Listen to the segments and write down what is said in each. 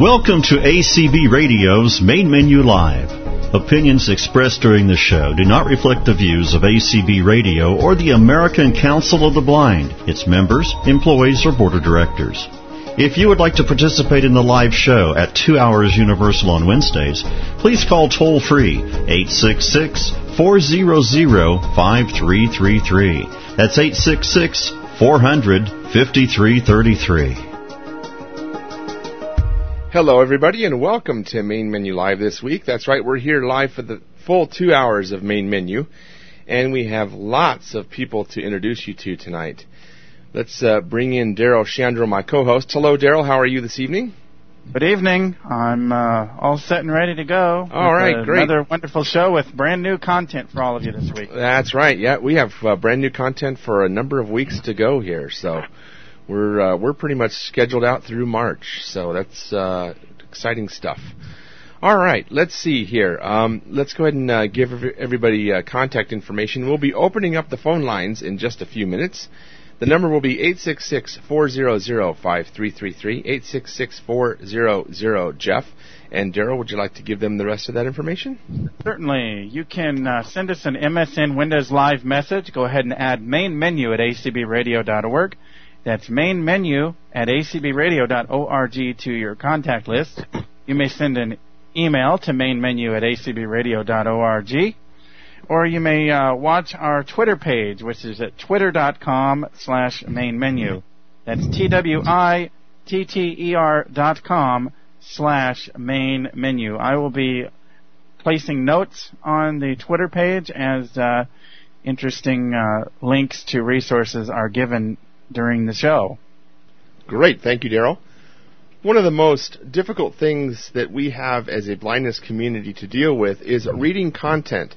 Welcome to ACB Radio's Main Menu Live. Opinions expressed during the show do not reflect the views of ACB Radio or the American Council of the Blind, its members, employees, or board of directors. If you would like to participate in the live show at 2 hours Universal on Wednesdays, please call toll-free 866-400-5333. That's 866-400-5333. Hello, everybody, and welcome to Main Menu Live this week. That's right, we're here live for the full 2 hours of Main Menu, and we have lots of people to introduce you to tonight. Let's bring in Daryl Shandro, my co-host. Hello, Daryl. How are you this evening? Good evening. I'm all set and ready to go. All right, great. Another wonderful show with brand new content for all of you this week. That's right. Yeah, we have brand new content for a number of weeks to go here, so we're pretty much scheduled out through March. So that's exciting stuff. All right, let's see here. Let's go ahead and give everybody contact information. We'll be opening up the phone lines in just a few minutes. The number will be 866-400-5333, 866-400-JEFF. And Daryl, would you like to give them the rest of that information? Certainly. You can send us an MSN Windows Live message. Go ahead and add main menu at acbradio.org. That's main menu at acbradio.org to your contact list. You may send an email to mainmenu at acbradio.org. Or you may watch our Twitter page, which is at twitter.com/mainmenu. That's TWITTER.com/mainmenu. I will be placing notes on the Twitter page as interesting links to resources are given during the show. Great. Thank you, Daryl. One of the most difficult things that we have as a blindness community to deal with is reading content.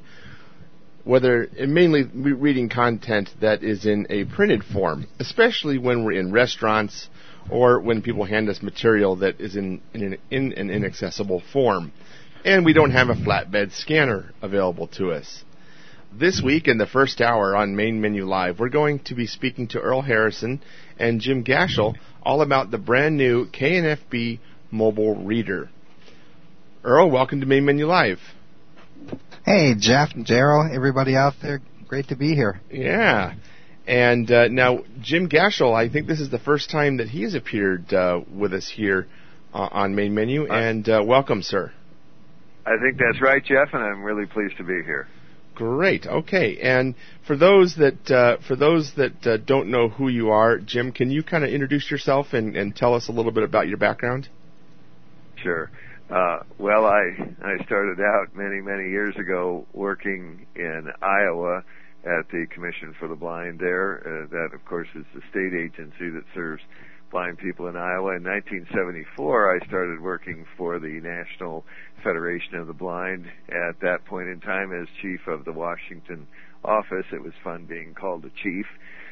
Mainly reading content that is in a printed form, especially when we're in restaurants or when people hand us material that is in an inaccessible form, and we don't have a flatbed scanner available to us. This week, in the first hour on Main Menu Live, we're going to be speaking to Earl Harrison and Jim Gashel all about the brand new KNFB mobile reader. Earl, welcome to Main Menu Live. Hey, Jeff, Daryl, everybody out there, great to be here. Yeah. And now, Jim Gashel, I think this is the first time that he has appeared with us here on Main Menu, and welcome, sir. I think that's right, Jeff, and I'm really pleased to be here. Great. Okay. And for those that don't know who you are, Jim, can you kind of introduce yourself and tell us a little bit about your background? Sure. Well, I started out many, many years ago working in Iowa at the Commission for the Blind there. That, of course, is the state agency that serves blind people in Iowa. In 1974, I started working for the National Federation of the Blind. At that point in time, as chief of the Washington office, it was fun being called a chief.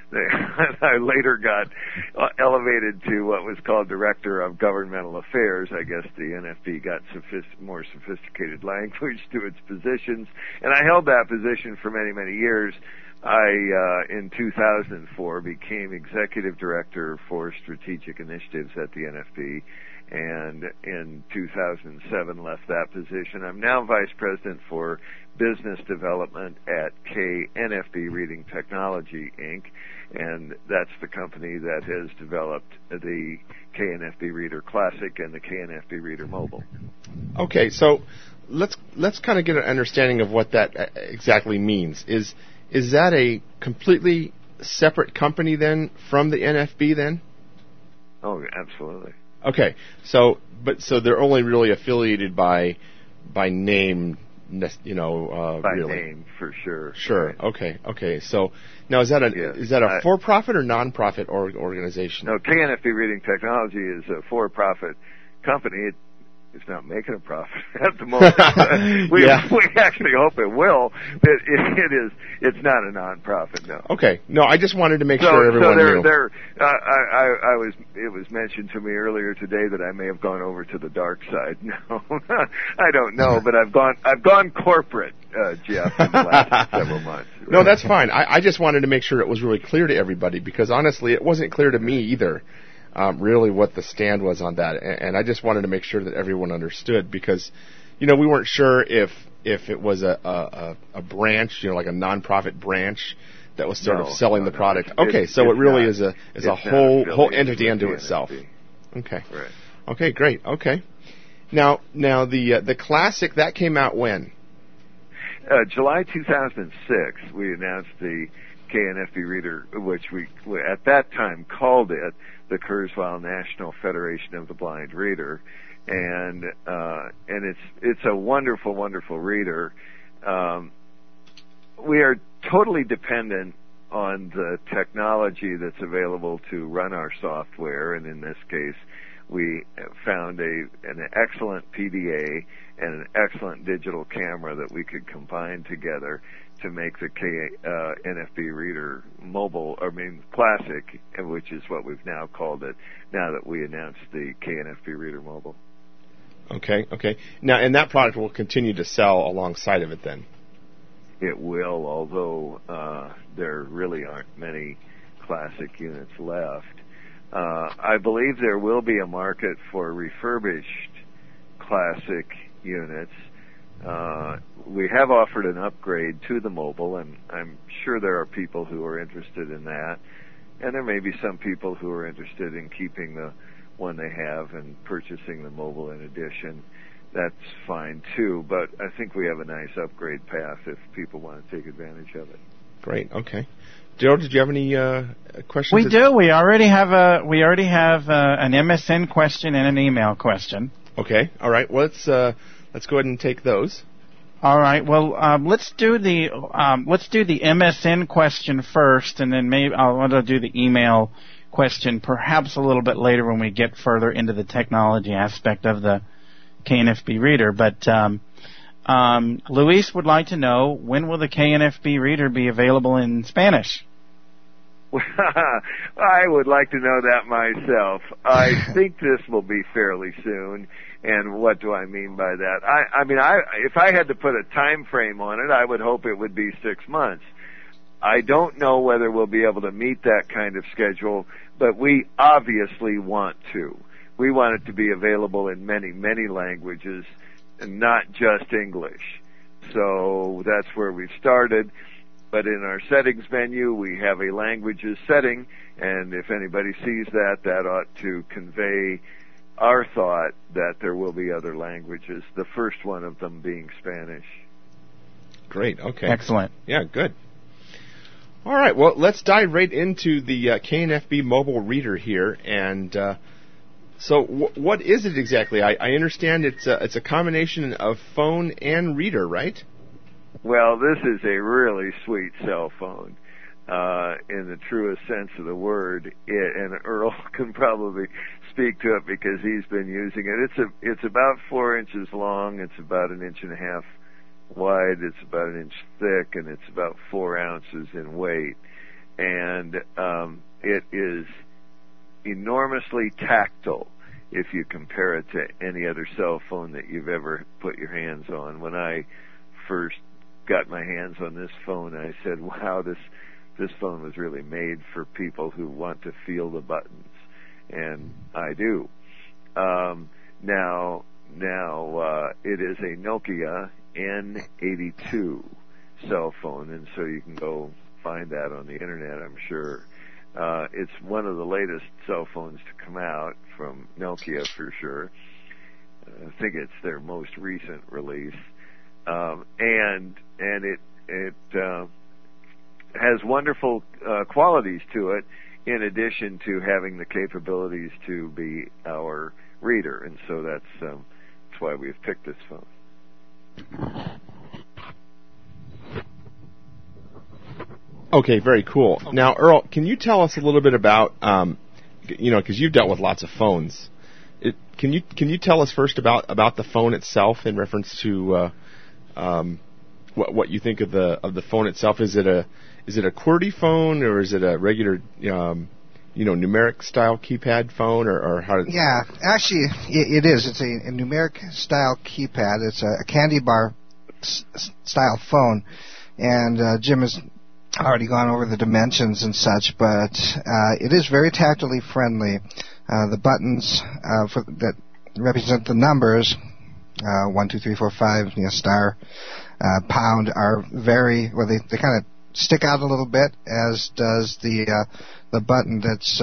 I later got elevated to what was called Director of Governmental Affairs. I guess the NFB got more sophisticated language to its positions, and I held that position for many, many years. I, in 2004, became Executive Director for Strategic Initiatives at the NFB, and in 2007 left that position. I'm now Vice President for Business Development at KNFB Reading Technology, Inc., and that's the company that has developed the KNFB Reader Classic and the KNFB Reader Mobile. Okay, so let's kind of get an understanding of what that exactly means. Is that a completely separate company then from the NFB then? Oh, absolutely. Okay, so they're only really affiliated by name, by really. name for sure. Sure. Right. Okay. So now is that a for-profit or non-profit organization? No, KNFB Reading Technology is a for-profit company. It's not making a profit at the moment. We actually hope it will. It's not a non-profit, no. Okay. No, I just wanted to make sure everyone knew. It was mentioned to me earlier today that I may have gone over to the dark side. No, I don't know, but I've gone corporate, Jeff, in the last several months. Right? No, that's fine. I just wanted to make sure it was really clear to everybody because honestly, it wasn't clear to me either. really what the stand was on that. And I just wanted to make sure that everyone understood, because, we weren't sure if it was a branch, like a nonprofit branch that was sort of selling the product. Okay, so it really is a whole entity unto itself. Okay. Right. Okay, great. Okay. Now the Classic, that came out when? July 2006, we announced the KNFB Reader, which we at that time called it the Kurzweil National Federation of the Blind Reader, and it's a wonderful, wonderful reader. We are totally dependent on the technology that's available to run our software, and in this case, we found an excellent PDA and an excellent digital camera that we could combine together to make the KNFB Reader Classic, which is what we've now called it, now that we announced the KNFB Reader Mobile. Okay. Now, and that product will continue to sell alongside of it then? It will, although there really aren't many Classic units left. I believe there will be a market for refurbished Classic units. We have offered an upgrade to the mobile, and I'm sure there are people who are interested in that. And there may be some people who are interested in keeping the one they have and purchasing the mobile in addition. That's fine too, but I think we have a nice upgrade path if people want to take advantage of it. Great. Okay. Daryl, did you have any questions? We do. We already have an MSN question and an email question. Okay. All right. Well, let's go ahead and take those. All right. Well, let's do the MSN question first, and then maybe I'll do the email question perhaps a little bit later when we get further into the technology aspect of the KNFB Reader. But Luis would like to know, when will the KNFB Reader be available in Spanish? I would like to know that myself. I think this will be fairly soon. And what do I mean by that? If I had to put a time frame on it, I would hope it would be 6 months. I don't know whether we'll be able to meet that kind of schedule, but we obviously want to. We want it to be available in many, many languages, and not just English. So that's where we've started. But in our settings menu, we have a languages setting, and if anybody sees that, that ought to convey our thought that there will be other languages, the first one of them being Spanish. Great, okay. Excellent. Yeah, good. All right, well, let's dive right into the KNFB mobile reader here. And so what is it exactly? I understand it's a combination of phone and reader, right? Well, this is a really sweet cell phone. In the truest sense of the word, and Earl can probably speak to it because he's been using it. It's about 4 inches long. It's about 1.5 inches wide. It's about 1 inch thick, and it's about 4 ounces in weight. And it is enormously tactile if you compare it to any other cell phone that you've ever put your hands on. When I first got my hands on this phone, I said, wow, this phone was really made for people who want to feel the buttons, and I do. Now it is a Nokia N82 cell phone, and so you can go find that on the internet, I'm sure. It's one of the latest cell phones to come out from Nokia for sure. I think it's their most recent release, and it has wonderful qualities to it, in addition to having the capabilities to be our reader, and so that's why we've picked this phone. Okay, very cool. Now, Earl, can you tell us a little bit about, because you've dealt with lots of phones. Can you tell us first about the phone itself in reference to what you think of the phone itself? Is it a QWERTY phone, or is it a regular numeric style keypad phone, or how? Yeah, actually it is. It's a numeric style keypad. It's a candy bar style phone, and Jim has already gone over the dimensions and such, but it is very tactily friendly. The buttons that represent the numbers 1, 2, 3, 4, 5, star, pound are very well. They kind of stick out a little bit, as does the button that's.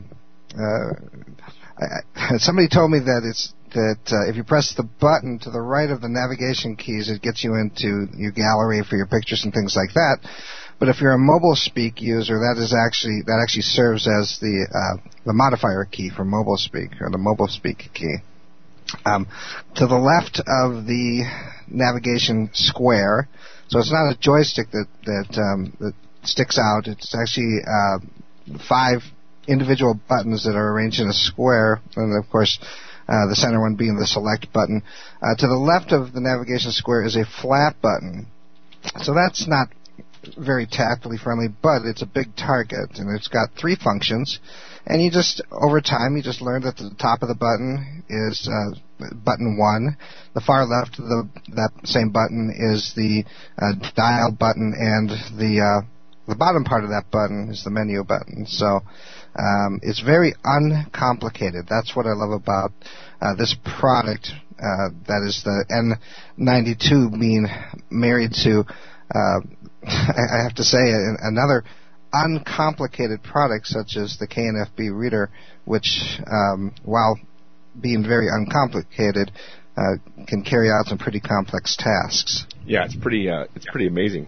Somebody told me that if you press the button to the right of the navigation keys, it gets you into your gallery for your pictures and things like that. But if you're a mobile speak user, that actually serves as the modifier key for mobile speak, or the mobile speak key. To the left of the navigation square, so it's not a joystick that sticks out. It's actually 5 individual buttons that are arranged in a square, and of course the center one being the select button. To the left of the navigation square is a flat button. So that's not very tactily friendly, but it's a big target, and it's got 3 functions. And over time, you just learn that the top of the button is button 1. The far left of that same button is the dial button, and the bottom part of that button is the menu button. So it's very uncomplicated. That's what I love about this product. That is the N92 being married to, I have to say, another uncomplicated product such as the KNFB reader, which, while being very uncomplicated, can carry out some pretty complex tasks. Yeah, it's pretty amazing.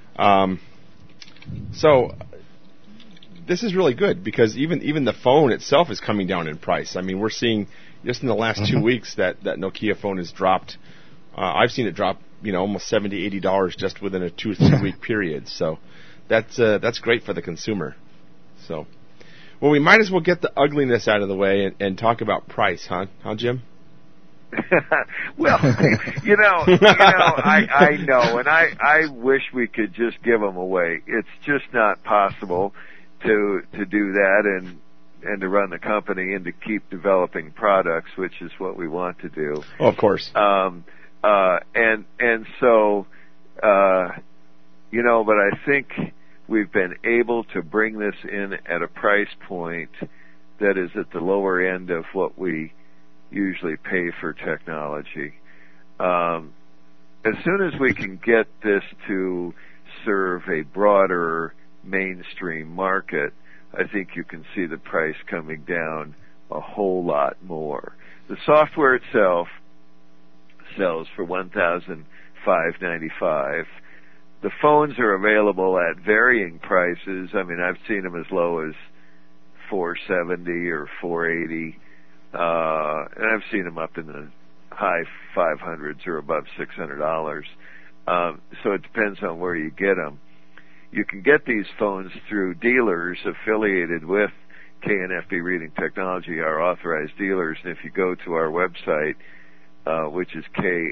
So this is really good, because even the phone itself is coming down in price. I mean, we're seeing just in the last 2 weeks that Nokia phone has dropped. I've seen it drop, almost $70, $80 just within a 2 or 3 week period. So that's great for the consumer. So, well, we might as well get the ugliness out of the way and talk about price, huh, Jim? Well, I know, and I wish we could just give them away. It's just not possible to do that and to run the company and to keep developing products, which is what we want to do. Oh, of course. And so, but I think we've been able to bring this in at a price point that is at the lower end of what we usually pay for technology. As soon as we can get this to serve a broader mainstream market, I think you can see the price coming down a whole lot more. The software itself sells for $1,595. The phones are available at varying prices. I mean, I've seen them as low as $470 or $480. And I've seen them up in the high 500s or above $600. So it depends on where you get them. You can get these phones through dealers affiliated with KNFB Reading Technology, our authorized dealers. And if you go to our website, which is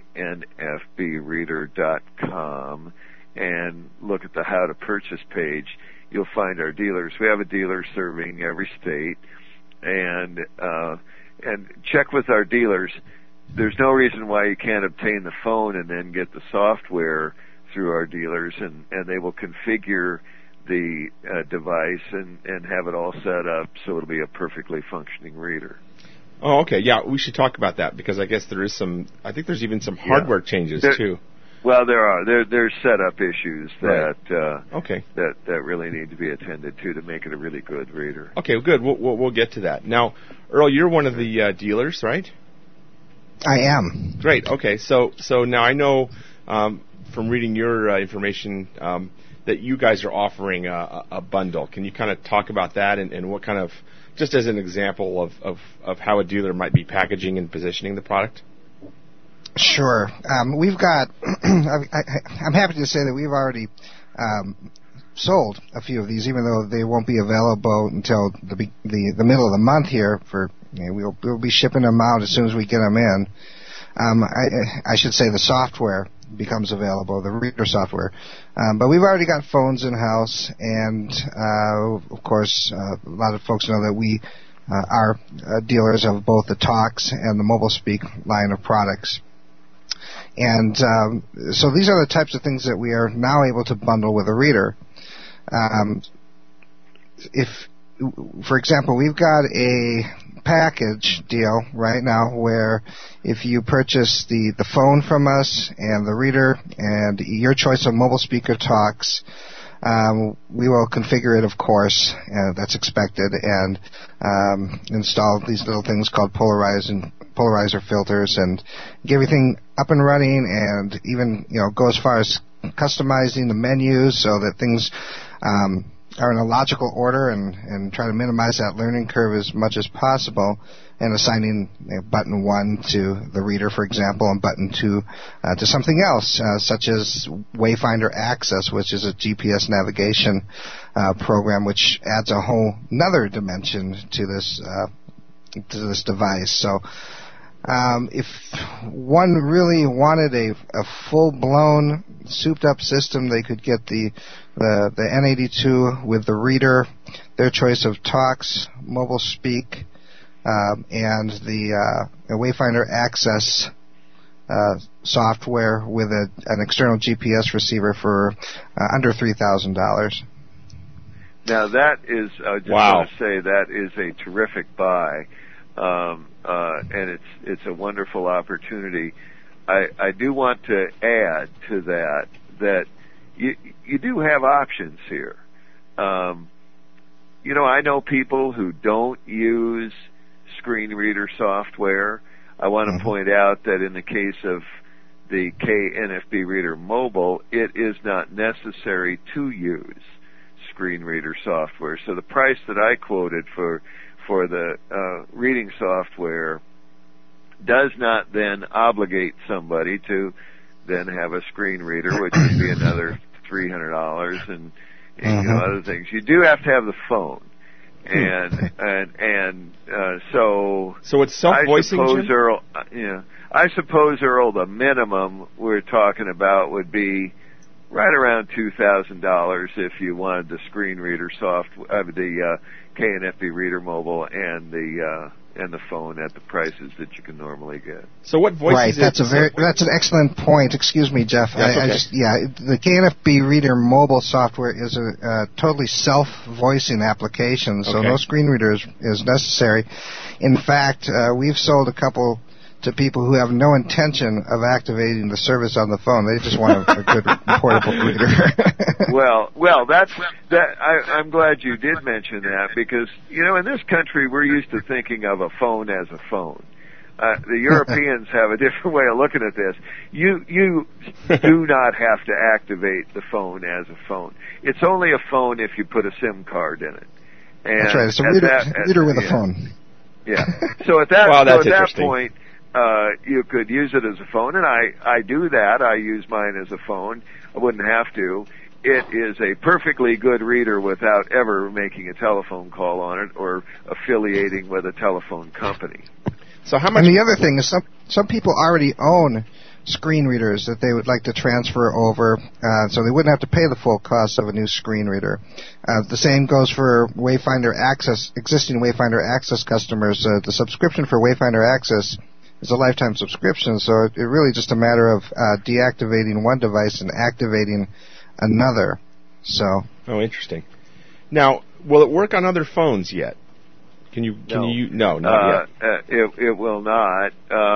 knfbreader.com, and look at the How to Purchase page, you'll find our dealers. We have a dealer serving every state, and check with our dealers. There's no reason why you can't obtain the phone and then get the software through our dealers, and they will configure the device and have it all set up so it'll be a perfectly functioning reader. Oh, okay. Yeah, we should talk about that, because I guess there's even some hardware changes too. Well, there are. There's setup issues that right. that really need to be attended to make it a really good reader. Okay, good. We'll get to that. Now, Earl, you're one of the dealers, right? I am. Great. Okay. So now I know from reading your information that you guys are offering a bundle. Can you kind of talk about that and what kind of, just as an example of how a dealer might be packaging and positioning the product? Sure. We've got, I'm happy to say that we've already sold a few of these, even though they won't be available until the middle of the month here. We'll be shipping them out as soon as we get them in. I should say the software becomes available, the reader software. But we've already got phones in-house, and of course, a lot of folks know that we are dealers of both the Talks and the Mobile Speak line of products. And so these are the types of things that we are now able to bundle with a reader. If for example, we've got a package deal right now where if you purchase the phone from us and the reader and your choice of mobile speaker talks, we will configure it, of course, that's expected, and install these little things called polarizer filters and get everything up and running, and even go as far as customizing the menus so that things are in a logical order, and try to minimize that learning curve as much as possible, and assigning button 1 to the reader, for example, and button 2 to something else, such as Wayfinder Access, which is a GPS navigation program, which adds a whole another dimension to this device. So if one really wanted a full-blown, souped-up system, they could get the N82 with the reader, their choice of talks, mobile speak, and the Wayfinder Access software with an external GPS receiver for under $3,000. Now that is, I just want to say that is a terrific buy, and it's a wonderful opportunity. I do want to add to that you do have options here. I know people who don't use screen reader software. I want to point out that in the case of the KNFB Reader Mobile, it is not necessary to use screen reader software. So the price that I quoted for the reading software does not then obligate somebody to then have a screen reader, which would be another $300 and other things. You do have to have the phone. So it's self-voicing, I suppose, Earl, the minimum we're talking about would be right around $2,000 if you wanted the screen reader software, the KNFB Reader Mobile, and the phone at the prices that you can normally get. So what voice right, is that's that's an excellent point. Excuse me, Jeff. The KNFB Reader Mobile software is a totally self-voicing application, so no screen reader is necessary. In fact, we've sold a couple to people who have no intention of activating the service on the phone. They just want a good portable reader. well, I'm glad you did mention that, because in this country we're used to thinking of a phone as a phone. The Europeans have a different way of looking at this. You do not have to activate the phone as a phone. It's only a phone if you put a SIM card in it. And that's right. It's a reader with a phone. Yeah. So at that point, you could use it as a phone, and I do that. I use mine as a phone. I wouldn't have to. It is a perfectly good reader without ever making a telephone call on it or affiliating with a telephone company. So how much? And the other thing is some people already own screen readers that they would like to transfer over, so they wouldn't have to pay the full cost of a new screen reader. The same goes for Wayfinder Access, existing Wayfinder Access customers. The subscription for Wayfinder Access is a lifetime subscription, so it's really just a matter of deactivating one device and activating another. So. Oh, interesting. Now, will it work on other phones yet? No, not yet. It will not.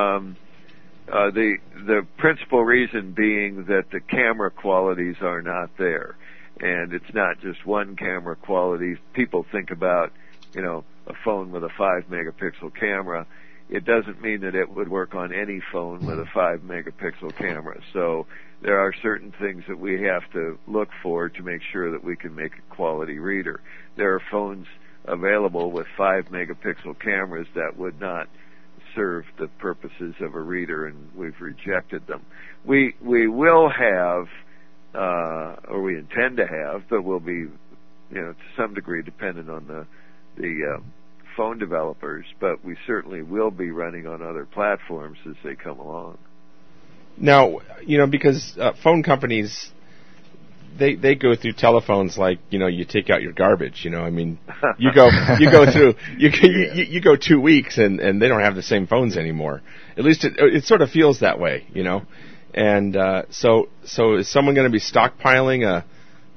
The principal reason being that the camera qualities are not there, and it's not just one camera quality. People think about, a phone with a 5-megapixel camera. It doesn't mean that it would work on any phone with a 5-megapixel camera. So there are certain things that we have to look for to make sure that we can make a quality reader. There are phones available with 5-megapixel cameras that would not serve the purposes of a reader, and we've rejected them. We will have, or we intend to have, but will be, to some degree dependent on the phone developers, but we certainly will be running on other platforms as they come along. Now, because phone companies, they go through telephones like, you take out your garbage, you go through, you go 2 weeks and they don't have the same phones anymore. At least it sort of feels that way, And so is someone going to be stockpiling a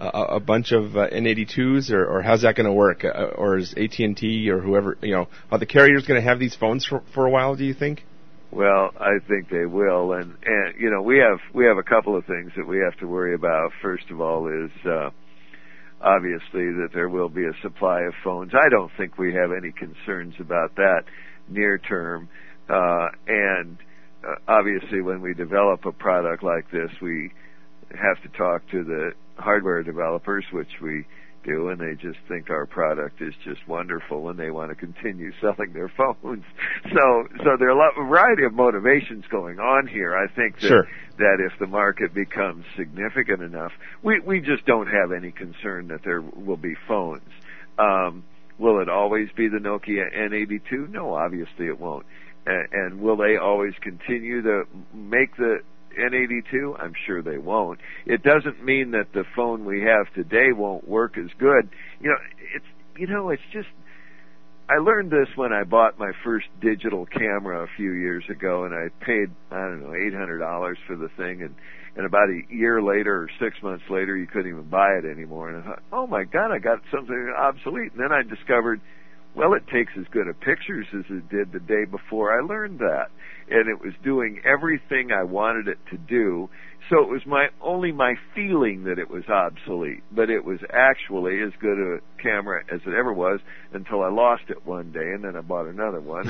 a bunch of N82s, or how's that going to work? Or is AT&T or whoever, are the carriers going to have these phones for a while, do you think? Well, I think they will, and we have a couple of things that we have to worry about. First of all is obviously that there will be a supply of phones. I don't think we have any concerns about that near term, and obviously when we develop a product like this, we have to talk to the hardware developers, which we do, and they just think our product is just wonderful and they want to continue selling their phones. So there are a variety of motivations going on here. I think that if the market becomes significant enough, we just don't have any concern that there will be phones. Will it always be the Nokia N82? No, obviously it won't. And will they always continue to make the N82? I'm sure they won't. It doesn't mean that the phone we have today won't work as good. It's just, I learned this when I bought my first digital camera a few years ago, and I paid, $800 for the thing, and about a year later or 6 months later, you couldn't even buy it anymore. And I thought, oh my God, I got something obsolete. And then I discovered, well, it takes as good a pictures as it did the day before I learned that. And it was doing everything I wanted it to do. So it was only my feeling that it was obsolete, but it was actually as good a camera as it ever was until I lost it one day, and then I bought another one.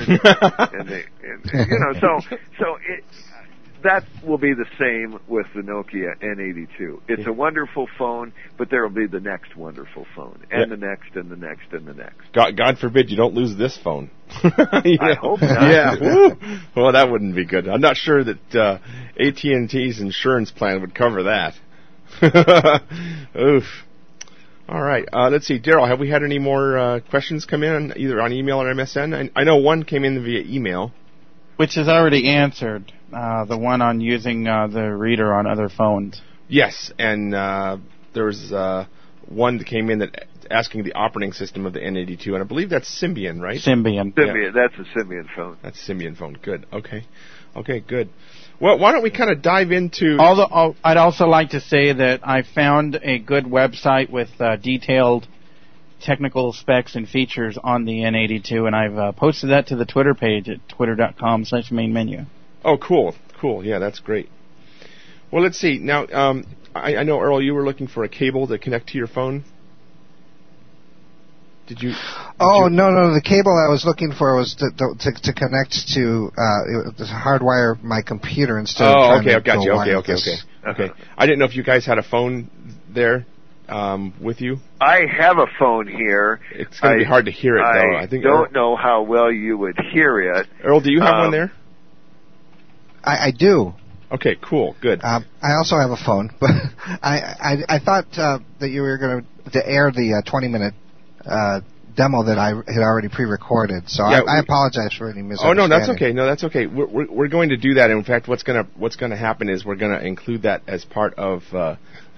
That will be the same with the Nokia N82. It's a wonderful phone, but there will be the next wonderful phone, and the next, and the next, and the next. God forbid you don't lose this phone. I hope not. Yeah. Woo. Well, that wouldn't be good. I'm not sure that AT&T's insurance plan would cover that. Oof. All right. Let's see. Daryl, have we had any more questions come in, either on email or MSN? I know one came in via email. Which is already answered, the one on using the reader on other phones. Yes, and there was one that came in that asking the operating system of the N82, and I believe that's Symbian, right? Symbian. Yeah. That's a Symbian phone. That's a Symbian phone. Good. Okay, good. Well, why don't we kind of dive into... Although I'd also like to say that I found a good website with detailed technical specs and features on the N82, and I've posted that to the Twitter page at twitter.com/mainmenu. Oh, cool. Yeah, that's great. Well, let's see. Now, I know, Earl, you were looking for a cable to connect to your phone. Did you? No. The cable I was looking for was to connect to hardwire my computer instead of trying to got you. go Okay. I didn't know if you guys had a phone there with you. I have a phone here. It's going to be hard to hear it, though. I think don't know how well you would hear it. Earl, do you have one there? I do. Okay, cool, good. I also have a phone, but I thought that you were going to air the 20-minute demo that I had already pre-recorded. So yeah, I apologize for any misunderstanding. Oh no, that's okay. We're going to do that. In fact, what's going to happen is we're going to include that as part of the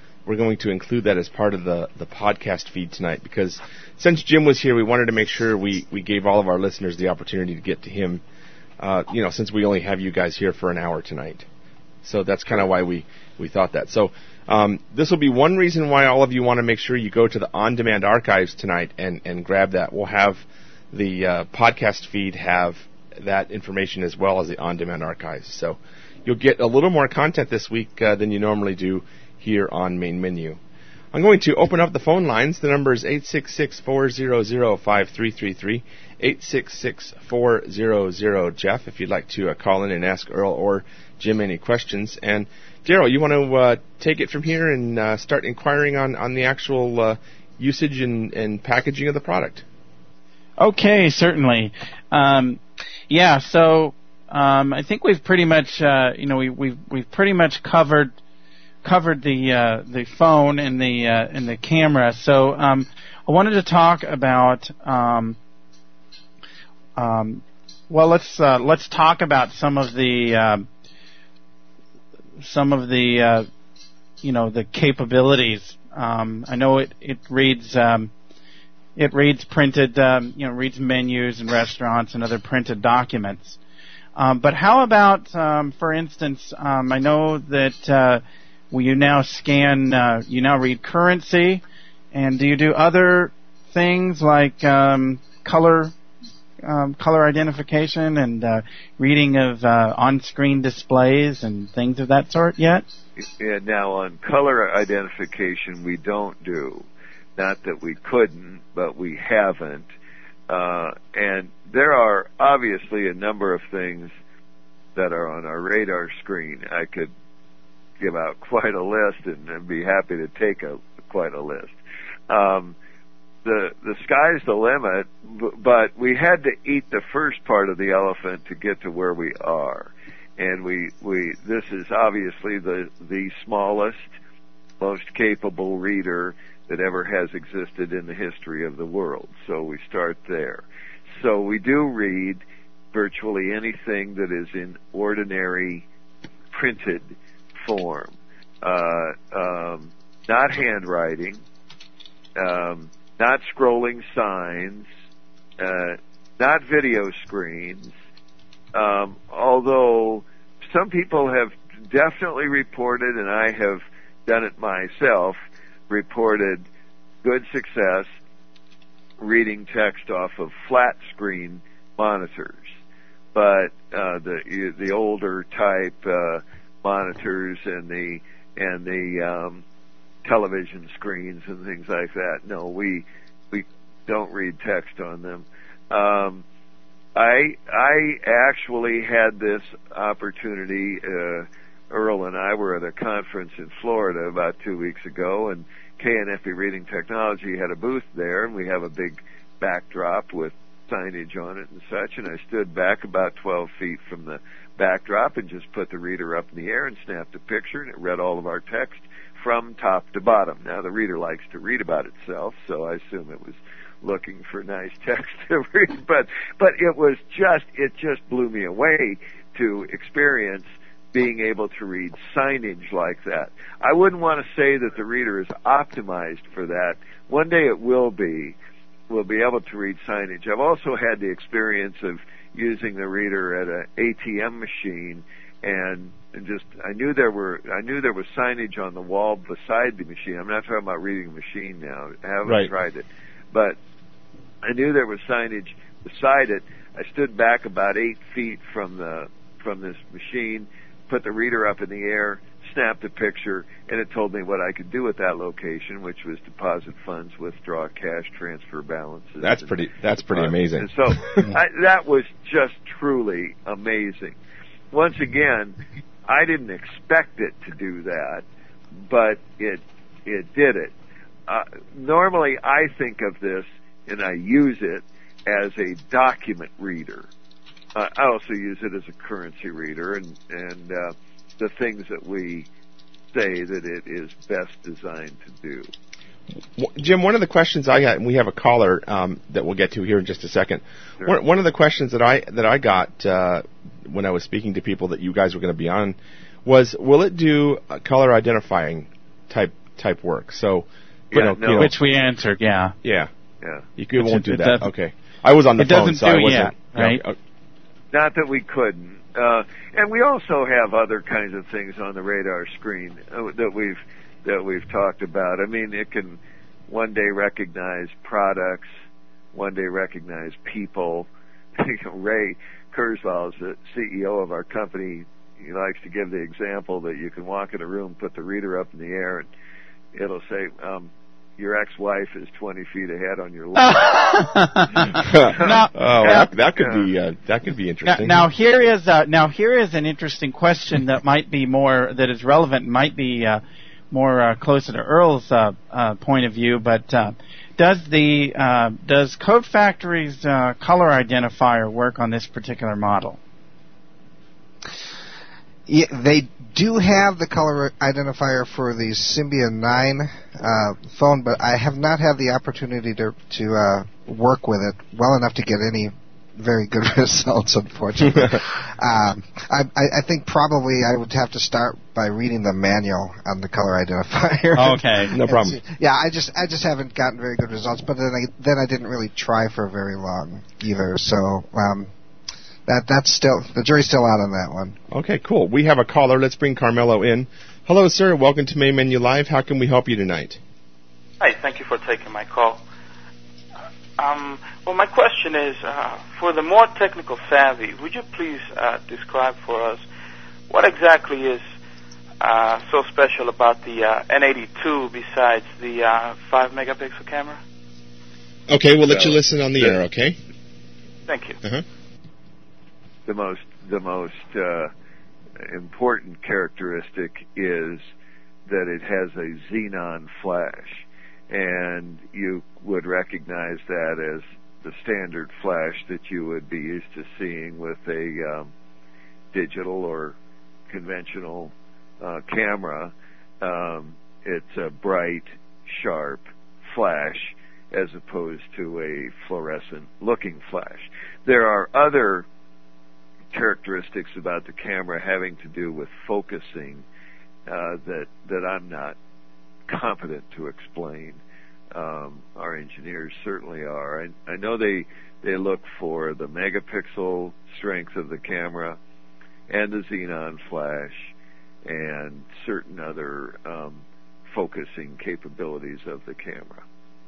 podcast feed tonight, because since Jim was here, we wanted to make sure we gave all of our listeners the opportunity to get to him. Since we only have you guys here for an hour tonight. So that's kind of why we thought that. So this will be one reason why all of you want to make sure you go to the on-demand archives tonight and grab that. We'll have the podcast feed have that information as well as the on-demand archives. So you'll get a little more content this week than you normally do here on Main Menu. I'm going to open up the phone lines. The number is 866-400-5333, 866-400-JEFF, if you'd like to call in and ask Earl or Jim any questions. And Daryl, you want to take it from here and start inquiring on the actual usage and packaging of the product? Okay, certainly. So I think we've pretty much we've pretty much covered the phone and the camera. So I wanted to talk about let's talk about some of the the capabilities. I know it reads printed reads menus and restaurants and other printed documents. But how about for instance, I know that will you now scan? You now read currency, and do you do other things like color identification and reading of on-screen displays and things of that sort yet? Yeah, now on color identification we don't do. Not that we couldn't, but we haven't. And there are obviously a number of things that are on our radar screen. I could give out quite a list and be happy to take quite a list. The sky's the limit, but we had to eat the first part of the elephant to get to where we are. And this is obviously the smallest, most capable reader that ever has existed in the history of the world. So we start there. So we do read virtually anything that is in ordinary printed form. Not handwriting, not scrolling signs, not video screens, although some people have definitely reported, and I have done it myself, reported good success reading text off of flat screen monitors. But the older type monitors and the television screens and things like that, no, we don't read text on them. I actually had this opportunity. Earl and I were at a conference in Florida about 2 weeks ago, and KNFB Reading Technology had a booth there, and we have a big backdrop with signage on it and such, and I stood back about 12 feet from the backdrop and just put the reader up in the air and snapped a picture, and it read all of our text from top to bottom. Now, the reader likes to read about itself, so I assume it was looking for nice text to read, but it just blew me away to experience being able to read signage like that. I wouldn't want to say that the reader is optimized for that. One day it will be. We'll be able to read signage. I've also had the experience of using the reader at an ATM machine, and I knew there was signage on the wall beside the machine. I'm not talking about reading a machine now. I haven't tried it, but I knew there was signage beside it. I stood back about 8 feet from this machine, put the reader up in the air, snapped a picture, and it told me what I could do with that location, which was deposit funds, withdraw cash, transfer balances. That's pretty amazing. And so that was just truly amazing. Once again, I didn't expect it to do that, but it did it. Normally, I think of this and I use it as a document reader. I also use it as a currency reader, and the things that we say that it is best designed to do. Jim, one of the questions I got, and we have a caller that we'll get to here in just a second. Sure. One of the questions that I got when I was speaking to people that you guys were going to be on was, will it do color identifying type work? So, which we answered, yeah. You won't do that. Okay, I was on the phone, so I wasn't. Right? Not that we couldn't. And we also have other kinds of things on the radar screen that we've talked about. I mean, it can one day recognize products, one day recognize people. Ray Kurzweil is the CEO of our company. He likes to give the example that you can walk in a room, put the reader up in the air, and it'll say, your ex-wife is 20 feet ahead on your left. That could be interesting. Now here is an interesting question that is relevant, might be more closer to Earl's point of view. But does Code Factory's color identifier work on this particular model? Yeah, they do have the color identifier for the Symbian 9 phone, but I have not had the opportunity to work with it well enough to get any very good results, unfortunately. I think probably I would have to start by reading the manual on the color identifier. Okay, no problem. Yeah, I just haven't gotten very good results, but then I didn't really try for very long either. So That's still, the jury's still out on that one. Okay, cool. We have a caller. Let's bring Carmelo in. Hello, sir. Welcome to Main Menu Live. How can we help you tonight? Hi, thank you for taking my call. Well, my question is, for the more technical savvy, would you please describe for us what exactly is so special about the N82 besides the 5-megapixel camera? Okay, we'll let you listen on the air, okay? Thank you. Uh-huh. The most important characteristic is that it has a xenon flash, and you would recognize that as the standard flash that you would be used to seeing with a digital or conventional camera. It's a bright, sharp flash as opposed to a fluorescent-looking flash. There are other characteristics about the camera having to do with focusing that I'm not competent to explain. Our engineers certainly are. I know they look for the megapixel strength of the camera and the xenon flash and certain other focusing capabilities of the camera.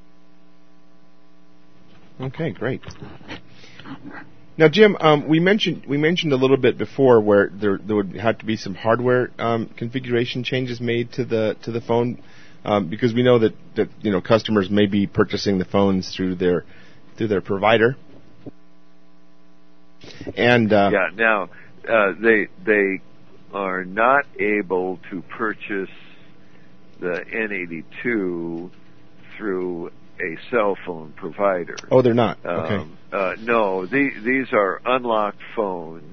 Okay, great. Now, Jim, we mentioned a little bit before where there would have to be some hardware configuration changes made to the phone, because we know that customers may be purchasing the phones through their provider. And now they are not able to purchase the N82 through a cell phone provider. Oh, they're not. Okay. No, these are unlocked phones.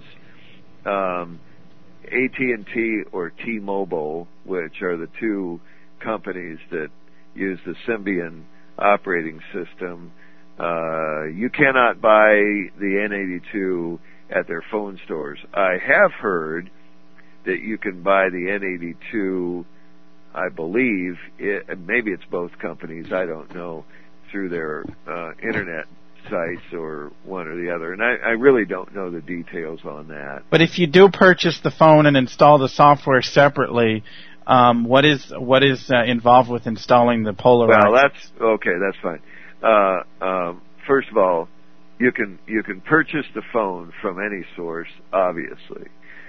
AT&T or T-Mobile, which are the two companies that use the Symbian operating system, you cannot buy the N82 at their phone stores. I have heard that you can buy the N82, I believe, maybe it's both companies, I don't know, through their internet sites or one or the other. And I really don't know the details on that. But if you do purchase the phone and install the software separately, what is involved with installing the polarizer? Well, that's fine. First of all, you can purchase the phone from any source, obviously.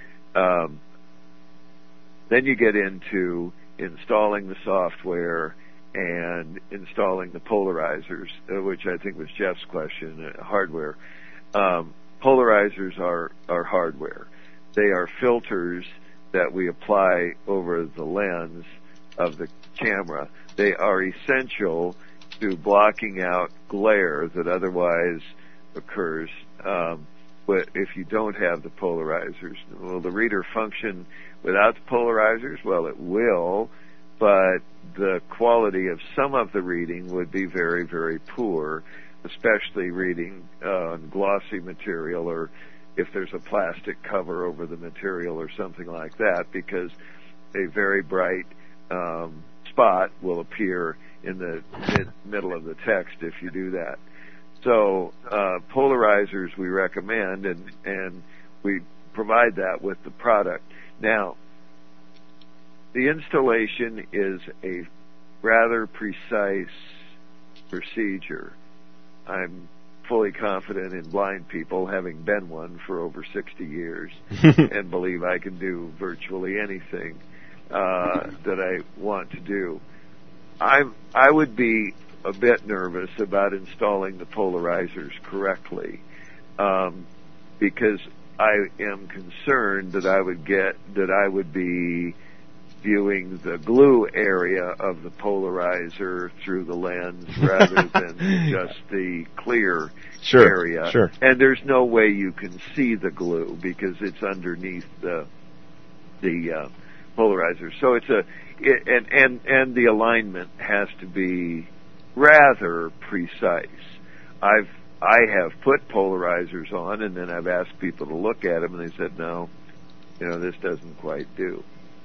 Then you get into installing the software and installing the polarizers, which I think was Jeff's question, hardware. Polarizers are hardware. They are filters that we apply over the lens of the camera. They are essential to blocking out glare that otherwise occurs if you don't have the polarizers. Will the reader function without the polarizers? Well, it will, but the quality of some of the reading would be very, very poor, especially reading on glossy material or if there's a plastic cover over the material or something like that, because a very bright spot will appear in the middle of the text if you do that. So polarizers we recommend, and we provide that with the product. Now, the installation is a rather precise procedure. I'm fully confident in blind people, having been one for over 60 years, and believe I can do virtually anything that I want to do. I would be a bit nervous about installing the polarizers correctly, because I am concerned that I would be viewing the glue area of the polarizer through the lens rather than just the clear area. Sure. And there's no way you can see the glue because it's underneath the polarizer. So and the alignment has to be rather precise. I have put polarizers on, and then I've asked people to look at them, and they said, no, this doesn't quite do.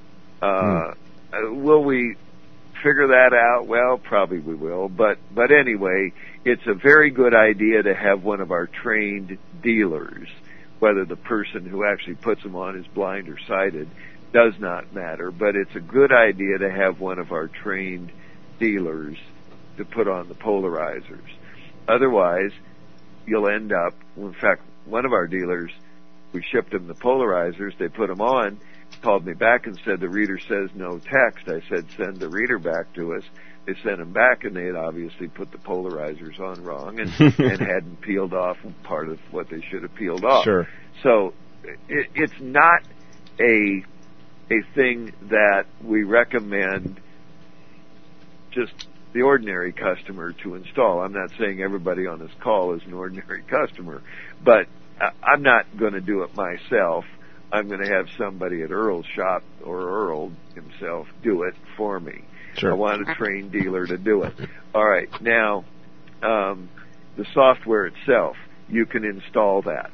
Will we figure that out? Well, probably we will. But anyway, it's a very good idea to have one of our trained dealers whether the person who actually puts them on is blind or sighted does not matter, but it's a good idea to have one of our trained dealers to put on the polarizers. Otherwise, you'll end up, in fact, one of our dealers, we shipped them the polarizers, they put them on, called me back and said, the reader says no text. I said, send the reader back to us. They sent them back, and they had obviously put the polarizers on wrong and hadn't peeled off part of what they should have peeled off. Sure. So it's not a thing that we recommend just the ordinary customer to install. I'm not saying everybody on this call is an ordinary customer, but I'm not going to do it myself. I'm going to have somebody at Earl's shop or Earl himself do it for me. Sure. I want a trained dealer to do it. All right. Now, the software itself, you can install that.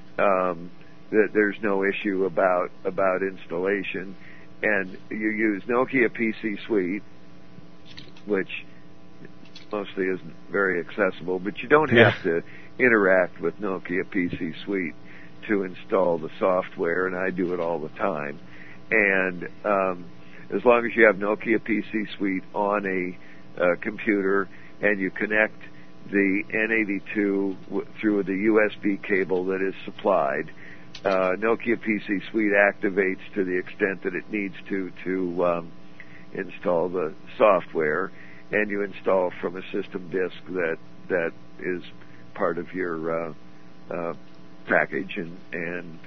There's no issue about installation. And you use Nokia PC Suite, which mostly isn't very accessible, but you don't have to interact with Nokia PC Suite to install the software, and I do it all the time. And as long as you have Nokia PC Suite on a computer and you connect the N82 through the USB cable that is supplied, Nokia PC Suite activates to the extent that it needs to install the software, and you install from a system disk that is part of your package, and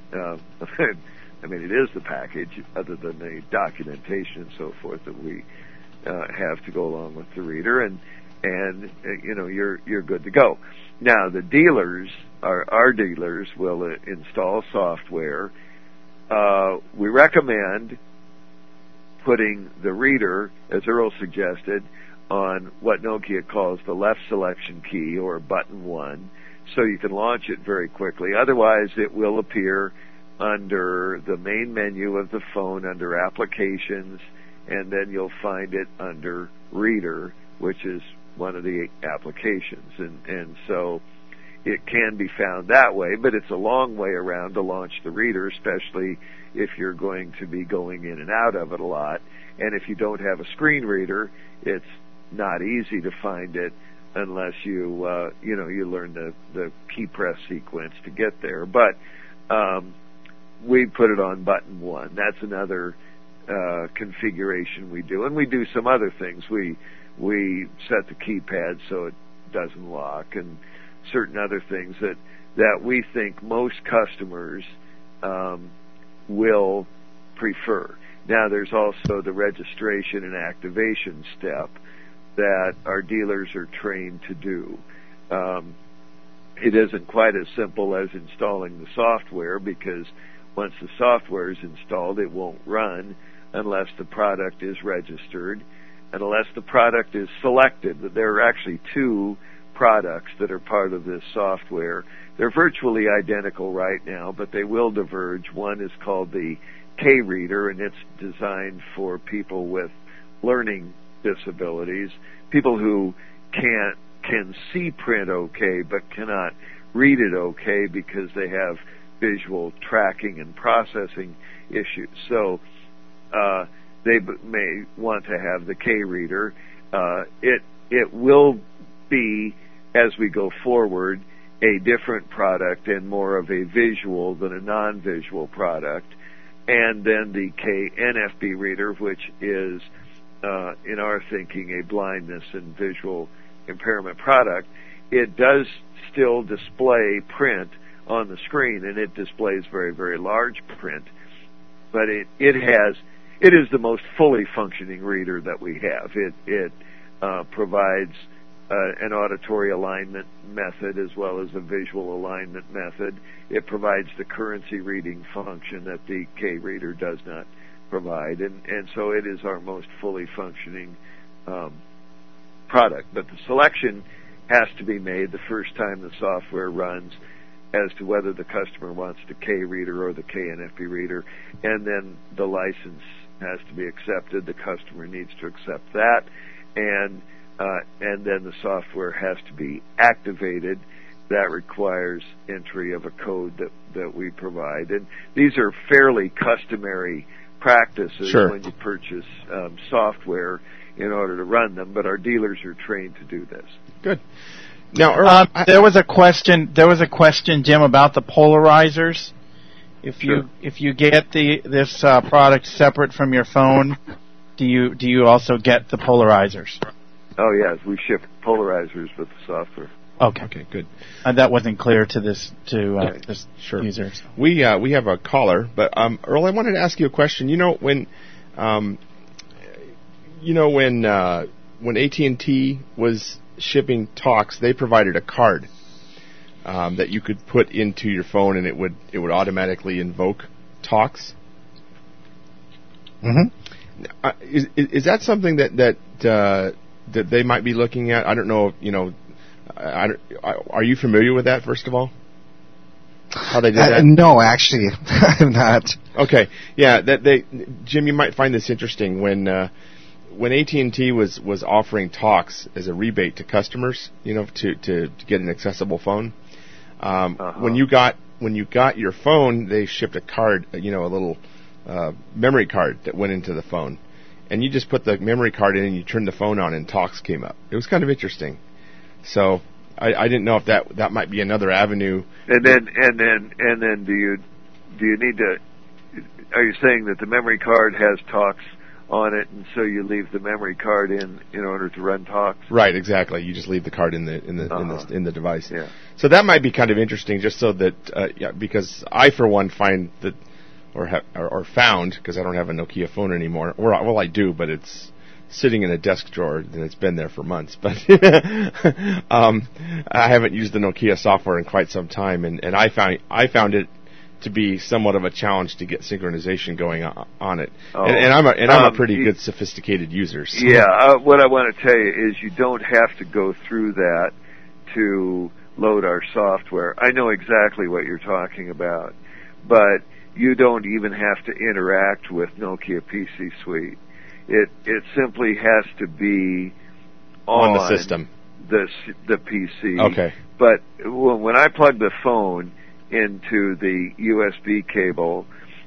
I mean, it is the package, other than the documentation and so forth that we have to go along with the reader, and you know, you're good to go. Now, the dealers, our dealers, will install software. We recommend putting the reader, as Earl suggested, on what Nokia calls the left selection key, or button 1, so you can launch it very quickly. Otherwise, it will appear under the main menu of the phone under Applications, and then you'll find it under Reader, which is one of the applications. And so it can be found that way, but it's a long way around to launch the reader, especially if you're going to be going in and out of it a lot. And if you don't have a screen reader, it's not easy to find it unless you learn the key press sequence to get there. But we put it on button 1. That's another configuration we do, and we do some other things. We set the keypad so it doesn't lock, and certain other things that we think most customers will prefer. Now, there's also the registration and activation step that our dealers are trained to do. It isn't quite as simple as installing the software, because once the software is installed, it won't run unless the product is registered and unless the product is selected. There are actually 2 products that are part of this software. They're virtually identical right now, but they will diverge. One is called the K-Reader, and it's designed for people with learning disabilities, people who can see print okay but cannot read it okay because they have visual tracking and processing issues. So they may want to have the K-Reader. It will be, as we go forward, a different product and more of a visual than a non-visual product. And then the K-NFB reader, which is, in our thinking, a blindness and visual impairment product. It does still display print on the screen, and it displays very, very large print, but it is the most fully functioning reader that we have. It provides an auditory alignment method as well as a visual alignment method. It provides the currency reading function that the K-Reader does not provide, and so it is our most fully functioning product. But the selection has to be made the first time the software runs as to whether the customer wants the K-Reader or the KNFB reader, and then the license has to be accepted. The customer needs to accept that, and then the software has to be activated, that requires entry of a code that we provide. And these are fairly customary practices when you purchase software in order to run them, but our dealers are trained to do this. Good. Now, Earl, there was a question, Jim, about the polarizers. If you get this product separate from your phone, do you also get the polarizers? Oh yes, we ship polarizers with the software. Okay, good. That wasn't clear to this user. So. We have a caller, but Earl, I wanted to ask you a question. When AT&T was shipping talks, they provided a card that you could put into your phone, and it would automatically invoke talks. Mm-hmm. Is that something that they might be looking at? I don't know. Are you familiar with that? First of all, how they did that? No, actually, I'm not. Okay, yeah. Jim, you might find this interesting when AT&T was offering talks as a rebate to customers, to get an accessible phone. When you got your phone, they shipped a card, a little memory card that went into the phone, and you just put the memory card in and you turned the phone on and talks came up. It was kind of interesting. So I didn't know if that might be another avenue. And then do you need to? Are you saying that the memory card has talks on it, and so you leave the memory card in order to run talks? Right, exactly. You just leave the card in the device. Yeah. So that might be kind of interesting, just so that because I for one find that or found, because I don't have a Nokia phone anymore. Well, I do, but it's sitting in a desk drawer, and it's been there for months. But I haven't used the Nokia software in quite some time, and I found it to be somewhat of a challenge to get synchronization going on it. Oh. And I'm a pretty good sophisticated user. So. Yeah, what I want to tell you is you don't have to go through that to load our software. I know exactly what you're talking about, but you don't even have to interact with Nokia PC Suite. It simply has to be on the system, the PC. Okay. But when I plug the phone into the USB cable,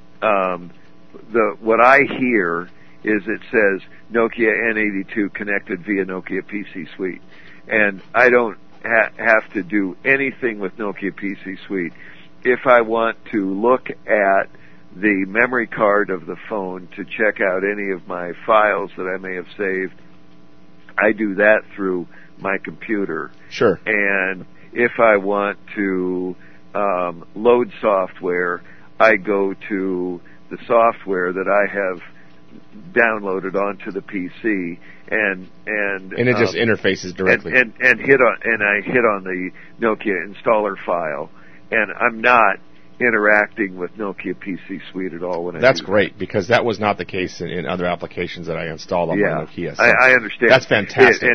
what I hear is it says Nokia N82 connected via Nokia PC Suite, and I don't have to do anything with Nokia PC Suite. If I want to look at the memory card of the phone to check out any of my files that I may have saved, I do that through my computer. Sure. And if I want to load software, I go to the software that I have downloaded onto the PC and it just interfaces directly and I hit on the Nokia installer file, and I'm not interacting with Nokia PC Suite at all when That's great, because that was not the case in other applications that I installed on my Nokia. So I understand. That's fantastic.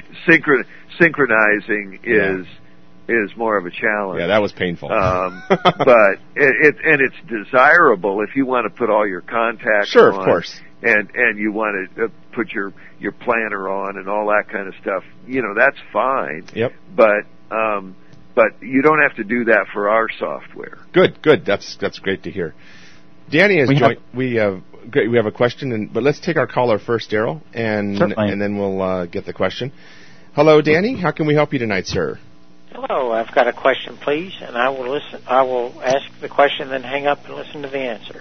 Synchronizing is more of a challenge. Yeah, that was painful. But it's desirable if you want to put all your contacts on. Sure, of course. And you want to put your planner on and all that kind of stuff. That's fine. Yep. But you don't have to do that for our software. Good. That's great to hear. Danny has joined. We have a question, but let's take our caller first, Daryl, and then we'll get the question. Hello, Danny. How can we help you tonight, sir? Hello. I've got a question, please, and I will listen. I will ask the question, then hang up and listen to the answer.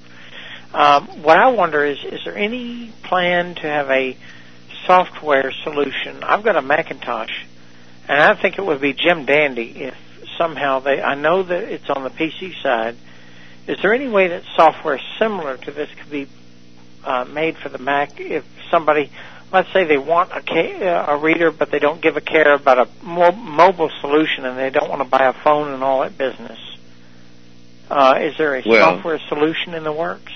What I wonder is there any plan to have a software solution? I've got a Macintosh, and I think it would be Jim Dandy if somehow I know that it's on the PC side. Is there any way that software similar to this could be made for the Mac if somebody, let's say they want a reader, but they don't give a care about a mobile solution and they don't want to buy a phone and all that business? Is there a software solution in the works?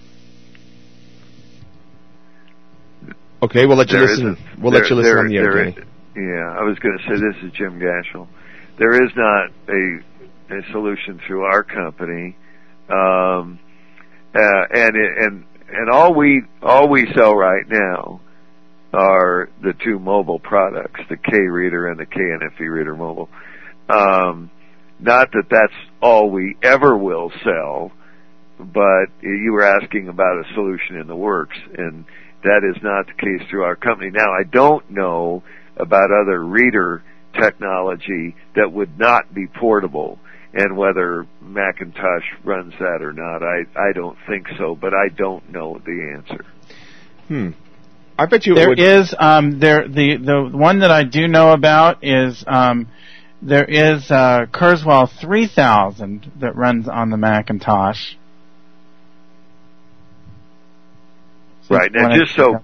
Okay, we'll let you listen. We'll let you listen on the air, Danny. Yeah, I was going to say, this is Jim Gashel. There is not a solution through our company, and all we sell right now are the two mobile products, the K Reader and the KNFE Reader Mobile. Not that that's all we ever will sell, but you were asking about a solution in the works, and that is not the case through our company. Now, I don't know about other reader technology that would not be portable, and whether Macintosh runs that or not. I don't think so, but I don't know the answer. I bet you there would. is the one that I do know about is there is Kurzweil 3000 that runs on the Macintosh. Right now, just so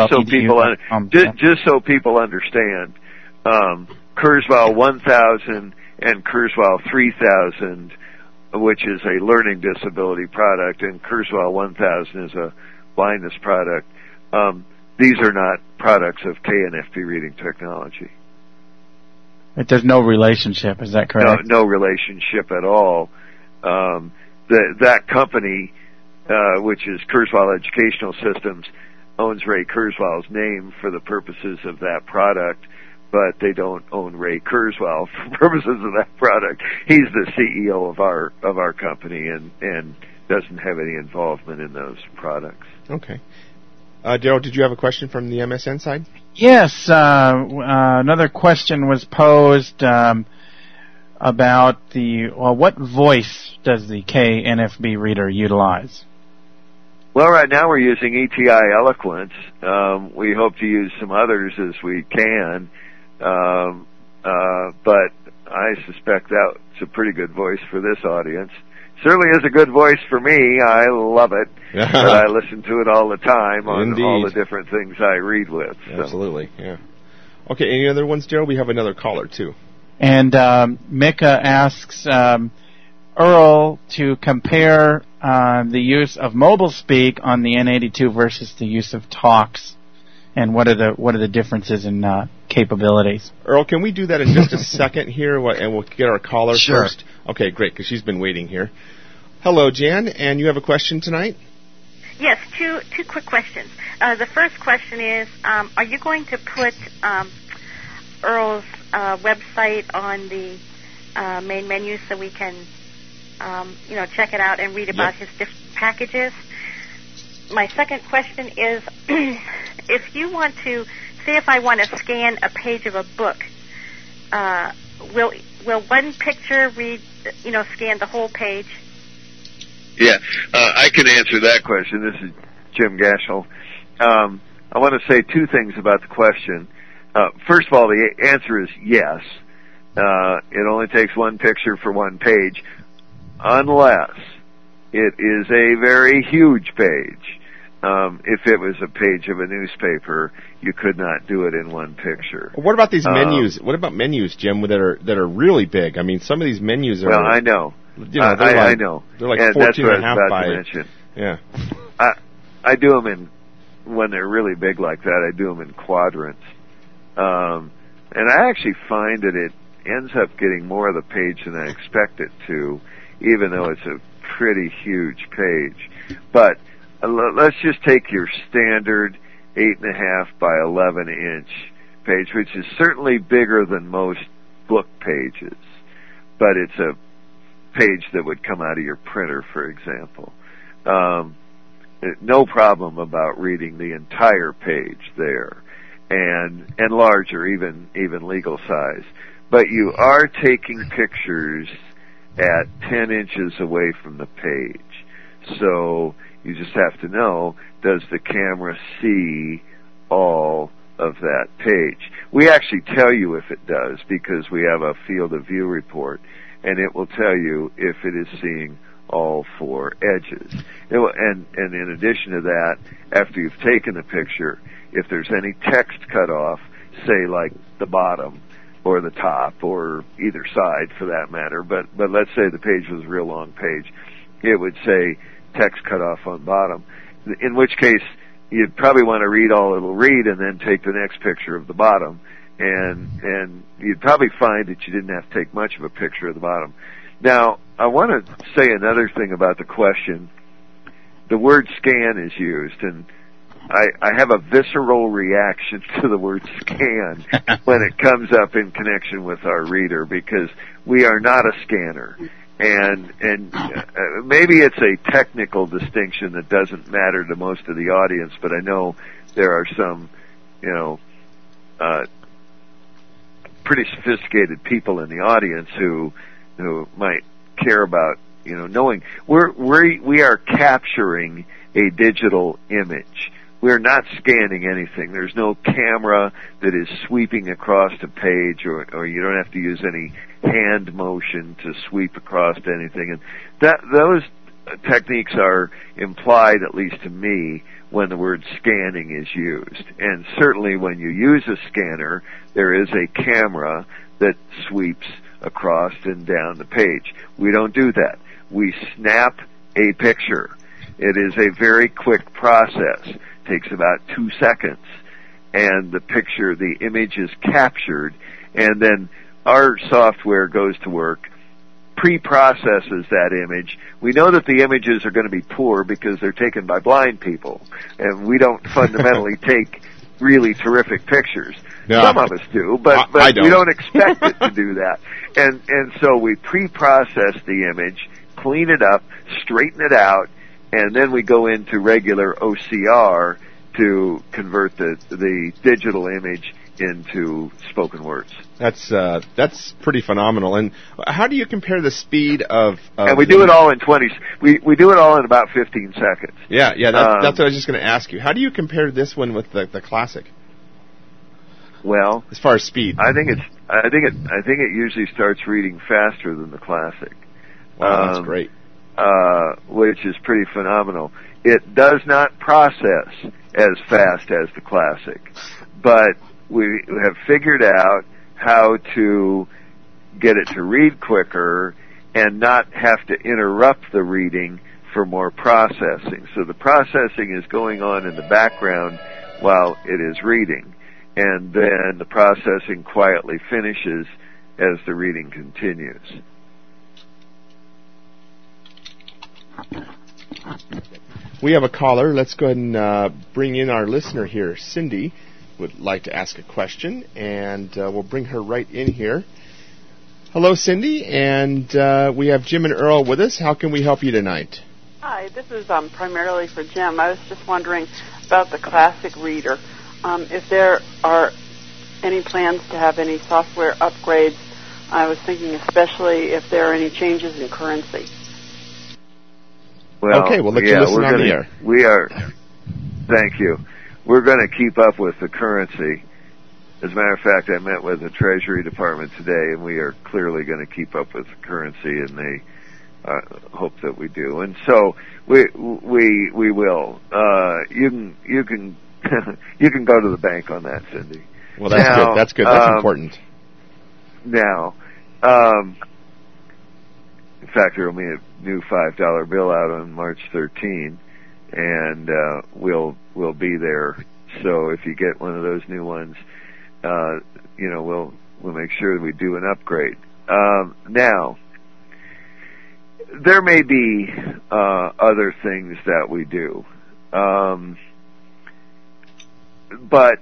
people understand, Kurzweil 1000 and Kurzweil 3000, which is a learning disability product, and Kurzweil 1000 is a blindness product. These are not products of KNFB reading technology. There's no relationship, is that correct? No relationship at all. That company, which is Kurzweil Educational Systems, owns Ray Kurzweil's name for the purposes of that product, but they don't own Ray Kurzweil for purposes of that product. He's the CEO of our company and doesn't have any involvement in those products. Okay. Daryl, did you have a question from the MSN side? Yes. Another question was posed about what voice does the KNFB reader utilize? Well, right now we're using ETI Eloquence. We hope to use some others as we can, but I suspect that's a pretty good voice for this audience. Certainly is a good voice for me. I love it. But I listen to it all the time on all the different things I read with. So. Absolutely, yeah. Okay, any other ones, Daryl? We have another caller, too. And Mika asks Earl to compare the use of mobile speak on the N82 versus the use of talks, and what are the differences in capabilities. Earl, can we do that in just a second here, and we'll get our caller Sure. first? Okay, great, because she's been waiting here. Hello, Jan, and you have a question tonight? Yes, two quick questions. The first question is, are you going to put Earl's website on the main menu so we can, check it out and read about his different packages? My second question is, if you want to, say if I want to scan a page of a book, will one picture scan the whole page? Yeah, I can answer that question. This is Jim Gashel. I want to say two things about the question. First of all, the answer is yes. It only takes one picture for one page, unless it is a very huge page. If it was a page of a newspaper, you could not do it in one picture. What about these menus? What about menus, Jim, that are really big? I mean, some of these menus are... Well, I know. I know. They're like and 14 and a half by... by... To mention. Yeah. I do them when they're really big like that, I do them in quadrants. And I actually find that it ends up getting more of the page than I expect it to, even though it's a pretty huge page. But let's just take your standard 8.5 by 11 inch page, which is certainly bigger than most book pages, but it's a page that would come out of your printer, for example. No problem about reading the entire page there, and larger, even legal size. But you are taking pictures at 10 inches away from the page, so you just have to know, does the camera see all of that page? We actually tell you if it does, because we have a field of view report, and it will tell you if it is seeing all four edges. And in addition to that, after you've taken the picture, if there's any text cut off, say like the bottom or the top or either side for that matter, but let's say the page was a real long page, it would say text cut off on bottom, in which case you'd probably want to read all it'll read and then take the next picture of the bottom. And you'd probably find that you didn't have to take much of a picture of the bottom. Now, I want to say another thing about the question. The word scan is used, and I have a visceral reaction to the word scan when it comes up in connection with our reader, because we are not a scanner. And maybe it's a technical distinction that doesn't matter to most of the audience, but I know there are some, pretty sophisticated people in the audience who might care about, knowing we are capturing a digital image. We're not scanning anything. There's no camera that is sweeping across a page, or you don't have to use any hand motion to sweep across anything. And those techniques are implied, at least to me, when the word scanning is used. And certainly when you use a scanner, there is a camera that sweeps across and down the page. We don't do that. We snap a picture. It is a very quick process. It takes about 2 seconds. And the image is captured, and then our software goes to work, pre-processes that image. We know that the images are going to be poor because they're taken by blind people, and we don't fundamentally take really terrific pictures. No. Some of us do, but we don't expect it to do that. And so we pre-process the image, clean it up, straighten it out, and then we go into regular OCR to convert the digital image into spoken words. That's pretty phenomenal. And how do you compare the speed of and we do it all in 20. We do it all in about 15 seconds. Yeah. That's what I was just going to ask you. How do you compare this one with the classic? Well, as far as speed, I think it usually starts reading faster than the classic. Wow, that's great. Which is pretty phenomenal. It does not process as fast as the classic, but we have figured out how to get it to read quicker and not have to interrupt the reading for more processing. So the processing is going on in the background while it is reading, and then the processing quietly finishes as the reading continues. We have a caller. Let's go ahead and bring in our listener here. Cindy would like to ask a question, and we'll bring her right in here. Hello, Cindy, and we have Jim and Earl with us. How can we help you tonight? Hi, this is primarily for Jim. I was just wondering about the Classic Reader. If there are any plans to have any software upgrades, I was thinking especially if there are any changes in currency. Well, okay, we'll let you listen on the air. We are, thank you. We're going to keep up with the currency. As a matter of fact, I met with the Treasury Department today, and we are clearly going to keep up with the currency, and they hope that we do. And so we will. You can you can go to the bank on that, Cindy. Well, that's good. That's good. That's important. Now, in fact, there will be a new $5 bill out on March 13, and we'll be there. So if you get one of those new ones, we'll make sure that we do an upgrade. Now, there may be other things that we do, but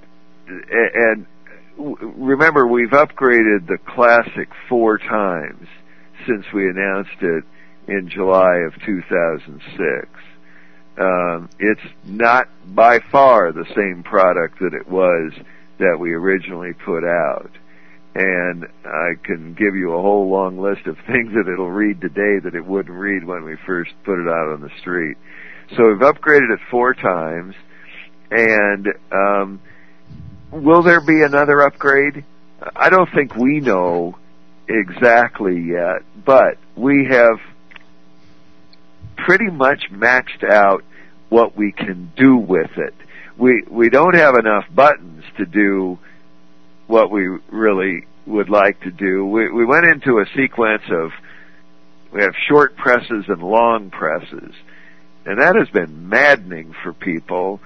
remember, we've upgraded the Classic 4 times since we announced it in July of 2006. It's not by far the same product that it was that we originally put out. And I can give you a whole long list of things that it'll read today that it wouldn't read when we first put it out on the street. So we've upgraded it 4 times. And will there be another upgrade? I don't think we know exactly yet, but we have pretty much maxed out what we can do with it. We don't have enough buttons to do what we really would like to do. We went into a sequence of, we have short presses and long presses, and that has been maddening for people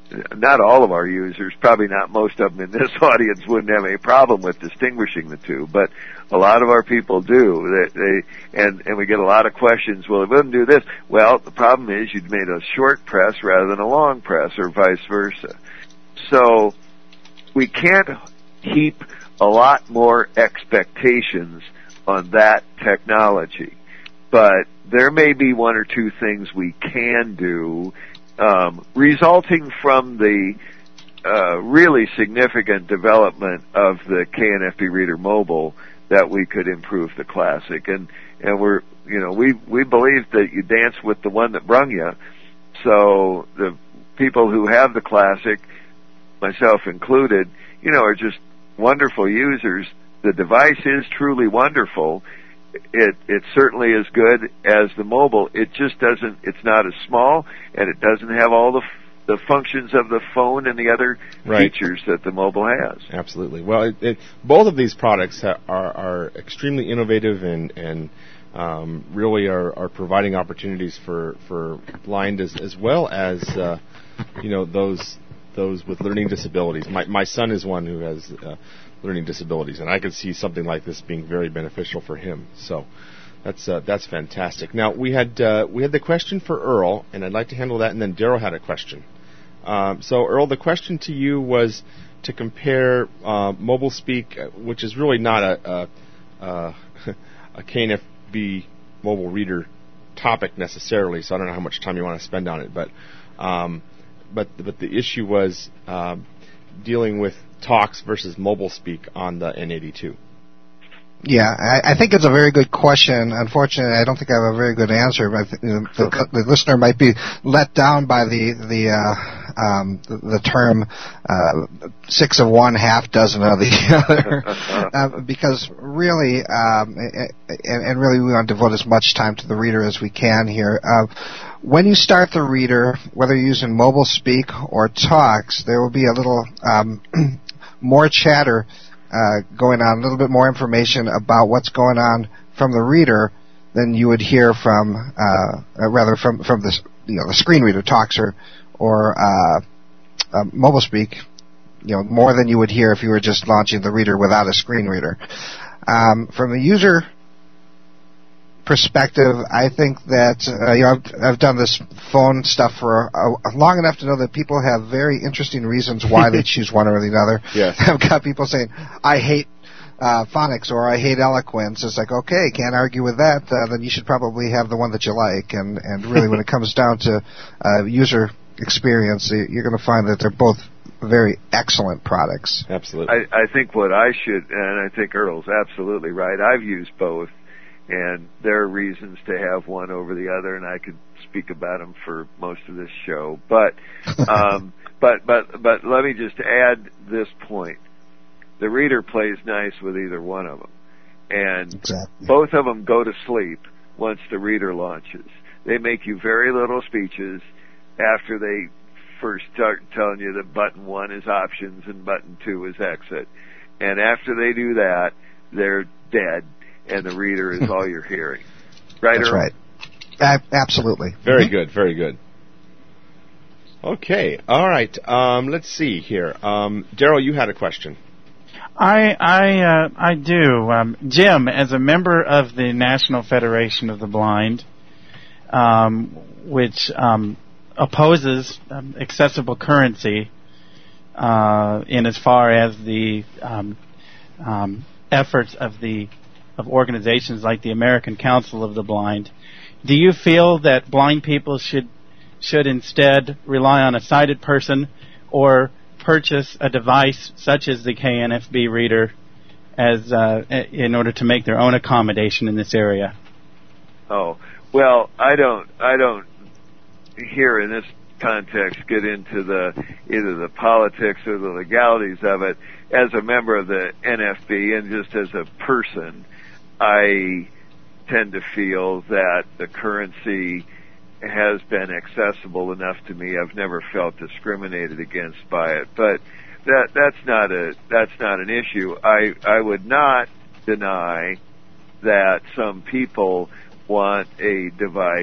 not all of our users, probably not most of them in this audience, wouldn't have any problem with distinguishing the two, but a lot of our people do. And we get a lot of questions, well, it wouldn't do this. Well, the problem is you'd made a short press rather than a long press, or vice versa. So we can't heap a lot more expectations on that technology. But there may be one or two things we can do, resulting from the really significant development of the KNFB Reader Mobile, that we could improve the Classic. And we believe that you dance with the one that brung you. So the people who have the Classic, myself included, are just wonderful users. The device is truly wonderful. It certainly is good as the mobile. It just doesn't, it's not as small, and it doesn't have all the functions of the phone and the other features that the mobile has. Absolutely. Well, both of these products are extremely innovative and really are providing opportunities for blind as well as those with learning disabilities. My son is one who has learning disabilities, and I could see something like this being very beneficial for him. So that's fantastic. Now we had the question for Earl, and I'd like to handle that, and then Daryl had a question. So Earl, the question to you was to compare Mobile Speak, which is really not a KNFB mobile reader topic necessarily, so I don't know how much time you want to spend on it, but the issue was dealing with Talks versus Mobile Speak on the N82. Yeah, I think it's a very good question. Unfortunately, I don't think I have a very good answer. But the listener might be let down by the term 6 of one, half dozen of the other, because really, and really, we want to devote as much time to the reader as we can here. When you start the reader, whether you're using Mobile Speak or Talks, there will be a little more chatter going on, a little bit more information about what's going on from the reader than you would hear from the screen reader, Talks or Mobile Speak, more than you would hear if you were just launching the reader without a screen reader. From the user perspective, I think that I've done this phone stuff for long enough to know that people have very interesting reasons why they choose one or the other. Yes. I've got people saying, I hate phonics or I hate eloquence. It's like, okay, can't argue with that. Then you should probably have the one that you like. And really, when it comes down to user experience, you're going to find that they're both very excellent products. Absolutely. I think what I should, and I think Earl's absolutely right, I've used both. And there are reasons to have one over the other, and I could speak about them for most of this show. But but let me just add this point: the reader plays nice with either one of them, and exactly. Both of them go to sleep once the reader launches. They make you very little speeches after they first start telling you that button 1 is options and button 2 is exit, and after they do that, they're dead. And the reader is all you're hearing. Right, That's Earl? right. Absolutely. Very good, very good. Okay, all right. Let's see here. Daryl, you had a question. I do. Jim, as a member of the National Federation of the Blind, which opposes accessible currency in as far as the efforts of organizations like the American Council of the Blind, do you feel that blind people should instead rely on a sighted person or purchase a device such as the KNFB reader as in order to make their own accommodation in this area? Oh, well, I don't here in this context get into either the politics or the legalities of it. As a member of the NFB and just as a person, I tend to feel that the currency has been accessible enough to me. I've never felt discriminated against by it, but that's not an issue. I would not deny that some people want a device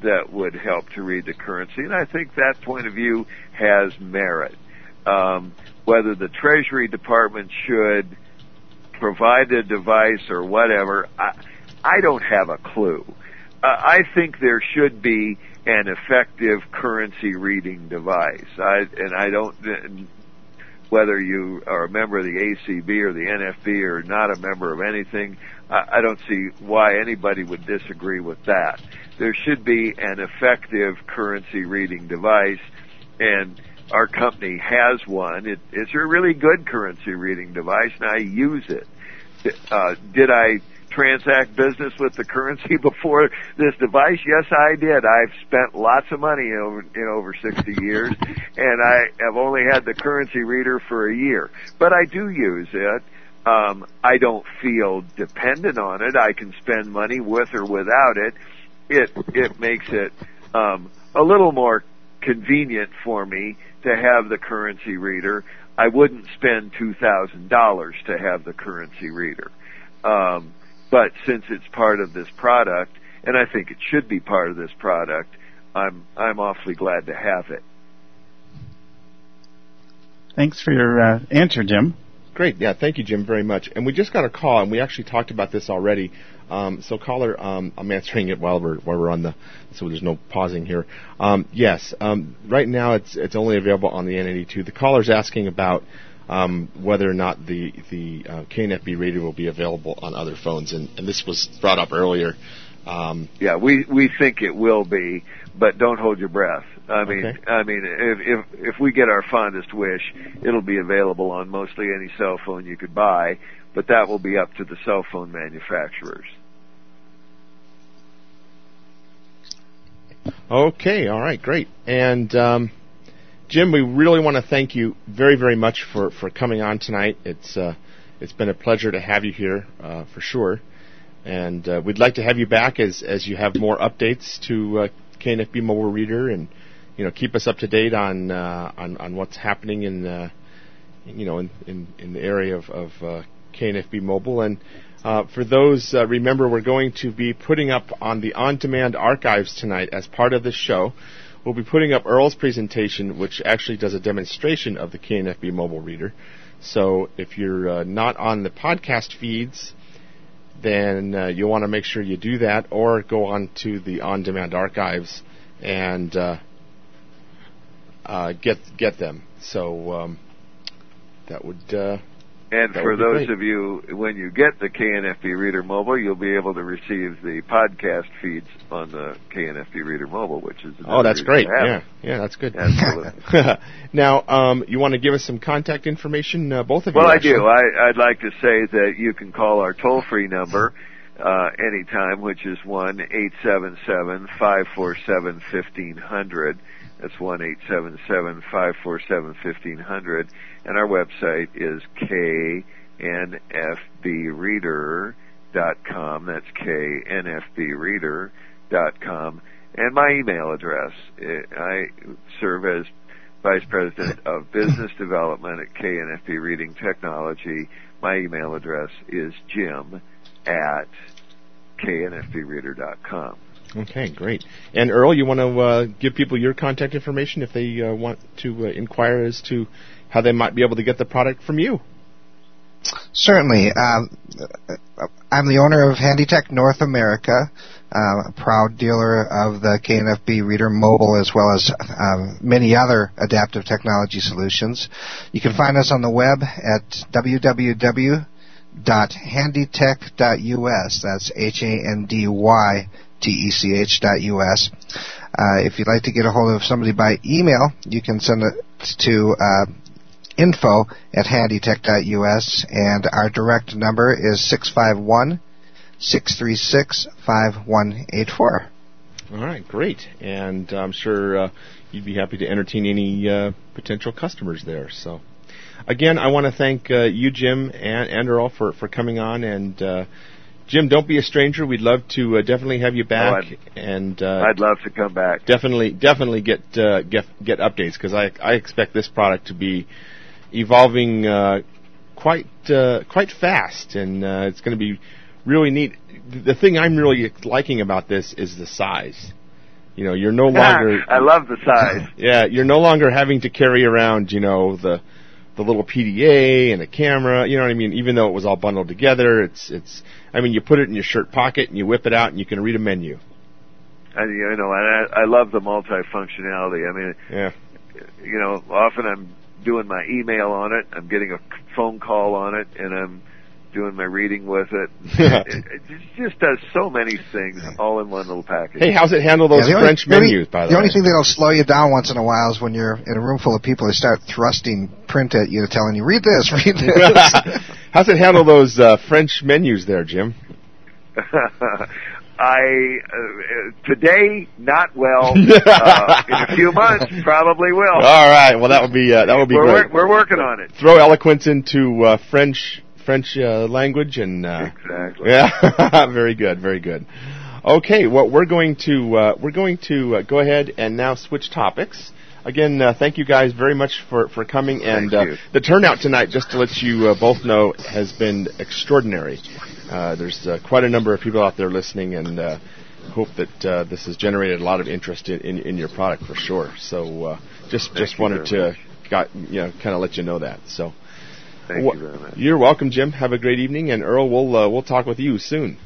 that would help to read the currency, and I think that point of view has merit. Whether the Treasury Department should provide a device or whatever, I don't have a clue. I think there should be an effective currency reading device. I don't, whether you are a member of the ACB or the NFB or not a member of anything, I don't see why anybody would disagree with that. There should be an effective currency reading device, and our company has one. It's a really good currency reading device, and I use it. Did I transact business with the currency before this device? Yes, I did. I've spent lots of money in over 60 years, and I have only had the currency reader for a year. But I do use it. I don't feel dependent on it. I can spend money with or without it. It makes it a little more convenient for me to have the currency reader. I wouldn't spend $2,000 to have the currency reader. But since it's part of this product, and I think it should be part of this product, I'm awfully glad to have it. Thanks for your answer, Jim. Great. Yeah, thank you, Jim, very much. And we just got a call, and we actually talked about this already. So, caller, I'm answering it while we're on the, so there's no pausing here. Yes, right now it's only available on the N82. The caller's asking about whether or not the KNFB radio will be available on other phones, and this was brought up earlier. Yeah, we think it will be, but don't hold your breath. Okay. If we get our fondest wish, it'll be available on mostly any cell phone you could buy, but that will be up to the cell phone manufacturers. Okay, all right, great. And Jim, we really want to thank you very, very much for coming on tonight. It's been a pleasure to have you here for sure. And we'd like to have you back as you have more updates to KNFB Mobile Reader, and keep us up to date on what's happening in the area of KNFB Mobile. And for those, remember, we're going to be putting up on the on-demand archives tonight as part of this show. We'll be putting up Earl's presentation, which actually does a demonstration of the KNFB Mobile Reader. So if you're not on the podcast feeds, then you'll want to make sure you do that, or go on to the on-demand archives and get them. So that would. And for those of you, when you get the KNFB Reader Mobile, you'll be able to receive the podcast feeds on the KNFB Reader Mobile, which is that's great. Yeah, that's good. Absolutely. Now, you want to give us some contact information, both of you? Well, I do. I'd like to say that you can call our toll-free number anytime, which is 1-877-547-1500. That's 1-877-547-1500. And our website is knfbreader.com. That's knfbreader.com. And my email address. I serve as Vice President of Business Development at KNFB Reading Technology. My email address is jim@knfbreader.com. Okay, great. And Earl, you want to give people your contact information if they want to inquire as to how they might be able to get the product from you? Certainly. I'm the owner of HandyTech North America, a proud dealer of the KNFB Reader Mobile, as well as many other adaptive technology solutions. You can find us on the web at www.handytech.us. That's HANDYTECH.us. If you'd like to get a hold of somebody by email, you can send it to info@handytech.us, and our direct number is 651-636-5184. All right, great. And I'm sure you'd be happy to entertain any potential customers there. So, again, I want to thank you, Jim, and Earl for coming on. And Jim, don't be a stranger. We'd love to definitely have you back. I'd love to come back. Definitely get updates, because I expect this product to be evolving quite fast, and it's going to be really neat. The thing I'm really liking about this is the size. You know, you're no longer... I love the size. Yeah, you're no longer having to carry around, you know, the little PDA and a camera, you know what I mean? Even though it was all bundled together, it's. I mean, you put it in your shirt pocket and you whip it out and you can read a menu. You know, and I love the multi-functionality. I mean, yeah. You know, often I'm doing my email on it, I'm getting a phone call on it, and I'm doing my reading with it. It just does so many things all in one little package. Hey, how's it handle those French menus, by the way? The only thing that'll slow you down once in a while is when you're in a room full of people, they start thrusting print at you, telling you, read this, read this. How's it handle those French menus there, Jim? Today, not well. In a few months, probably will. All right. Well, that would be great. We're working on it. Throw eloquence into French language and exactly. Yeah. Very good. Very good. Okay. Well, we're going to go ahead and now switch topics. Again, thank you guys very much for coming. And the turnout tonight, just to let you both know, has been extraordinary. There's quite a number of people out there listening, and hope that this has generated a lot of interest in your product for sure. So just wanted to kind of let you know that. So thank you very much. You're welcome, Jim. Have a great evening, and Earl, we'll talk with you soon.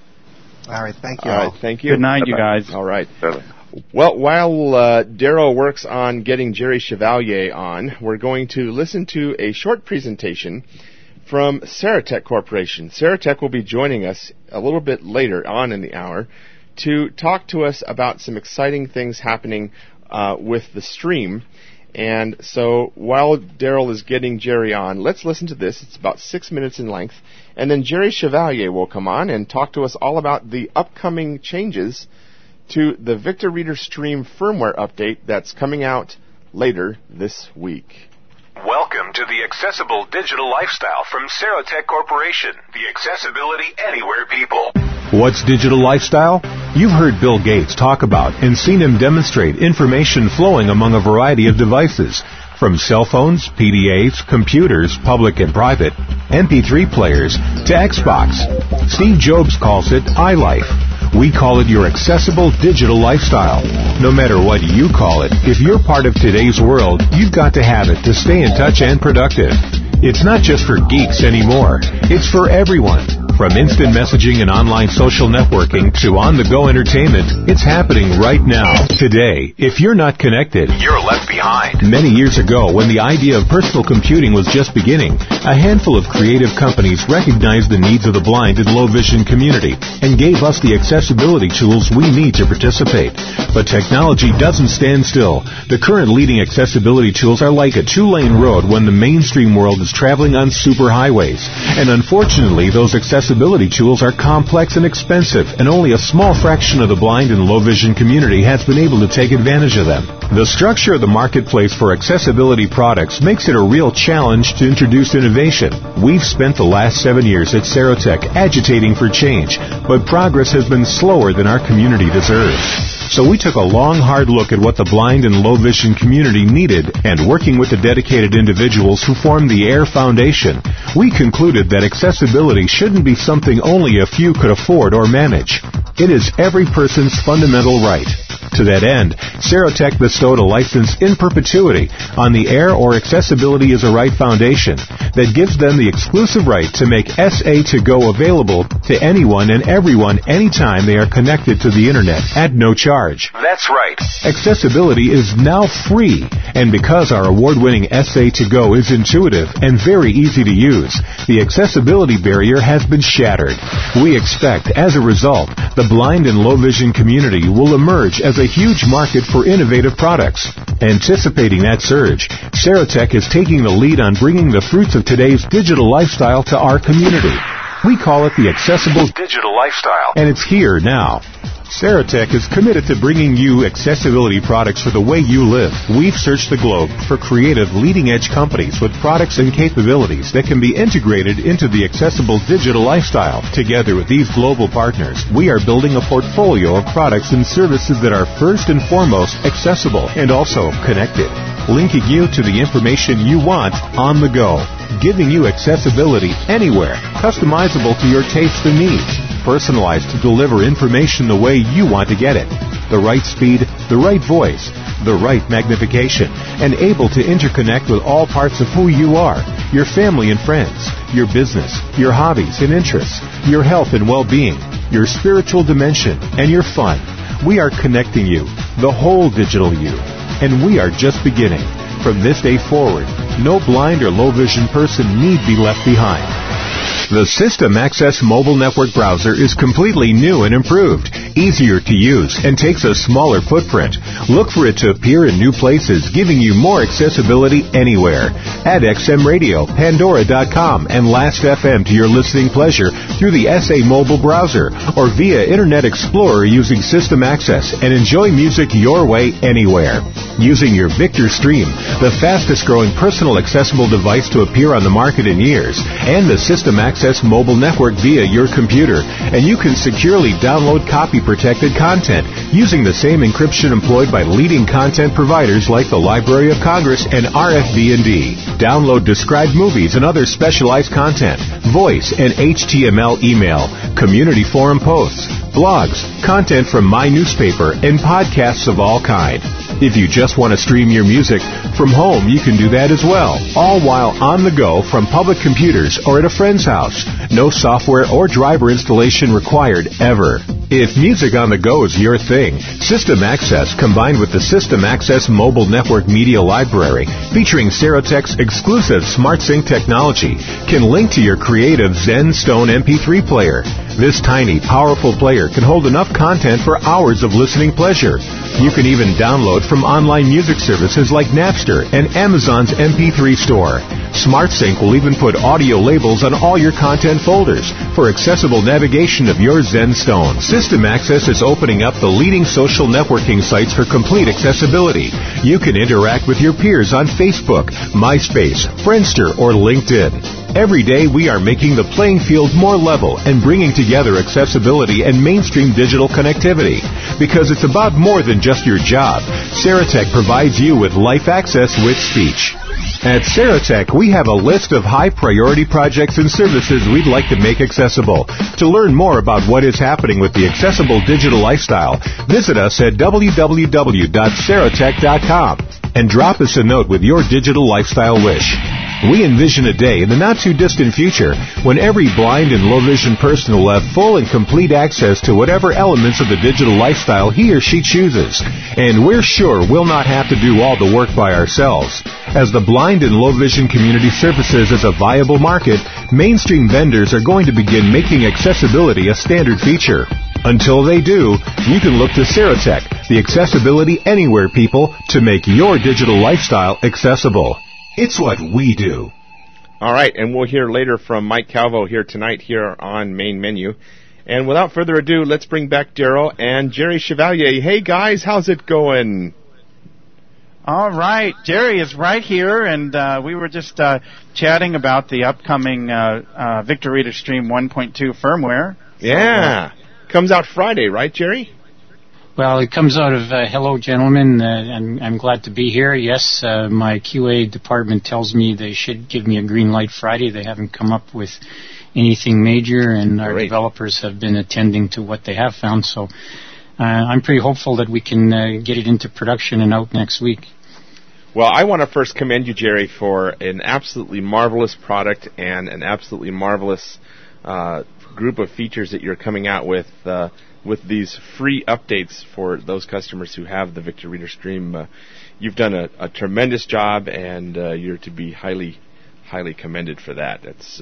All right, thank you. All right, thank you. Good night, Bye-bye. you guys. All right. Bye-bye. Well, while Daryl works on getting Jerry Chevalier on, we're going to listen to a short presentation from Ceratec Corporation. Ceratec will be joining us a little bit later on in the hour to talk to us about some exciting things happening with the stream. And so while Daryl is getting Jerry on, let's listen to this. It's about 6 minutes in length. And then Jerry Chevalier will come on and talk to us all about the upcoming changes to the Victor Reader Stream firmware update that's coming out later this week. Welcome to the Accessible Digital Lifestyle from Ceratec Corporation, the accessibility anywhere people. What's digital lifestyle? You've heard Bill Gates talk about and seen him demonstrate information flowing among a variety of devices, from cell phones, PDAs, computers, public and private, MP3 players, to Xbox. Steve Jobs calls it iLife. We call it your accessible digital lifestyle. No matter what you call it, if you're part of today's world, you've got to have it to stay in touch and productive. It's not just for geeks anymore. It's for everyone. From instant messaging and online social networking to on-the-go entertainment, it's happening right now, today. If you're not connected, you're left behind. Many years ago, when the idea of personal computing was just beginning, a handful of creative companies recognized the needs of the blind and low-vision community and gave us the accessibility tools we need to participate. But technology doesn't stand still. The current leading accessibility tools are like a two-lane road when the mainstream world is traveling on superhighways. And unfortunately, those accessibility tools are complex and expensive, and only a small fraction of the blind and low-vision community has been able to take advantage of them. The structure of the marketplace for accessibility products makes it a real challenge to introduce innovation. We've spent the last 7 years at Ceratec agitating for change, but progress has been slower than our community deserves. So we took a long, hard look at what the blind and low-vision community needed, and working with the dedicated individuals who formed the AIR Foundation, we concluded that accessibility shouldn't be something only a few could afford or manage. It is every person's fundamental right. To that end, Ceratec bestowed a license in perpetuity on the AIR or Accessibility is a Right Foundation that gives them the exclusive right to make SA2Go available to anyone and everyone anytime they are connected to the Internet at no charge. That's right. Accessibility is now free, and because our award-winning SA2Go is intuitive and very easy to use, the accessibility barrier has been shattered. We expect, as a result, the blind and low-vision community will emerge as a huge market for innovative products. Anticipating that surge, Ceratec is taking the lead on bringing the fruits of today's digital lifestyle to our community. We call it the Accessible Digital Lifestyle, and it's here now. Ceratec is committed to bringing you accessibility products for the way you live. We've searched the globe for creative, leading-edge companies with products and capabilities that can be integrated into the accessible digital lifestyle. Together with these global partners, we are building a portfolio of products and services that are first and foremost accessible and also connected, linking you to the information you want on the go, giving you accessibility anywhere, customizable to your tastes and needs, personalized to deliver information the way you want to get it. the right speed, the right voice, the right magnification, and able to interconnect with all parts of who you are, your family and friends, your business, your hobbies and interests, your health and well-being, your spiritual dimension, and your fun. We are connecting you, the whole digital you, and we are just beginning. From this day forward, no blind or low vision person need be left behind. The System Access mobile network browser is completely new and improved, easier to use, and takes a smaller footprint. Look for it to appear in new places, giving you more accessibility anywhere. Add XM Radio, Pandora.com, and Last.fm to your listening pleasure through the SA mobile browser or via Internet Explorer using System Access, and enjoy music your way anywhere. Using your Victor Stream, the fastest growing personal accessible device to appear on the market in years, and the System Access mobile network via your computer, and you can securely download copy-protected content using the same encryption employed by leading content providers like the Library of Congress and RFD&D. Download described movies and other specialized content, voice and HTML email, community forum posts, blogs, content from my newspaper, and podcasts of all kind. If you just want to stream your music from home, you can do that as well, all while on the go from public computers or at a friend's house. No software or driver installation required ever. If music on the go is your thing, System Access combined with the System Access Mobile Network Media Library, featuring Serotech's exclusive SmartSync technology, can link to your creative ZenStone MP3 player. This tiny, powerful player can hold enough content for hours of listening pleasure. You can even download from online music services like Napster and Amazon's MP3 store. SmartSync will even put audio labels on all your content folders for accessible navigation of your ZenStone. System Access is opening up the leading social networking sites for complete accessibility. You can interact with your peers on Facebook, MySpace, Friendster, or LinkedIn. Every day we are making the playing field more level and bringing together accessibility and mainstream digital connectivity. Because it's about more than just your job. Serotech provides you with life access with speech. At Serotech, we have a list of high-priority projects and services we'd like to make accessible. To learn more about what is happening with the accessible digital lifestyle, visit us at www.serotech.com and drop us a note with your digital lifestyle wish. We envision a day in the not-too-distant future when every blind and low-vision person will have full and complete access to whatever elements of the digital lifestyle he or she chooses. And we're sure we'll not have to do all the work by ourselves. As the blind and low-vision community surfaces as a viable market, mainstream vendors are going to begin making accessibility a standard feature. Until they do, you can look to Serotech, the accessibility anywhere people, to make your digital lifestyle accessible. It's what we do. All right, and we'll hear later from Mike Calvo here tonight here on Main Menu. And without further ado, let's bring back Daryl and Jerry Chevalier. Hey, guys, how's it going? All right, Jerry is right here, and we were just chatting about the upcoming Victor Reader Stream 1.2 firmware. Yeah, comes out Friday, right, Jerry? Well, it comes out of hello, gentlemen, and I'm glad to be here. Yes, my QA department tells me they should give me a green light Friday. They haven't come up with anything major, and our developers have been attending to what they have found. So I'm pretty hopeful that we can get it into production and out next week. Well, I want to first commend you, Jerry, for an absolutely marvelous product and an absolutely marvelous group of features that you're coming out with these free updates for those customers who have the Victor Reader Stream. You've done a tremendous job, and you're to be highly, highly commended for that. It's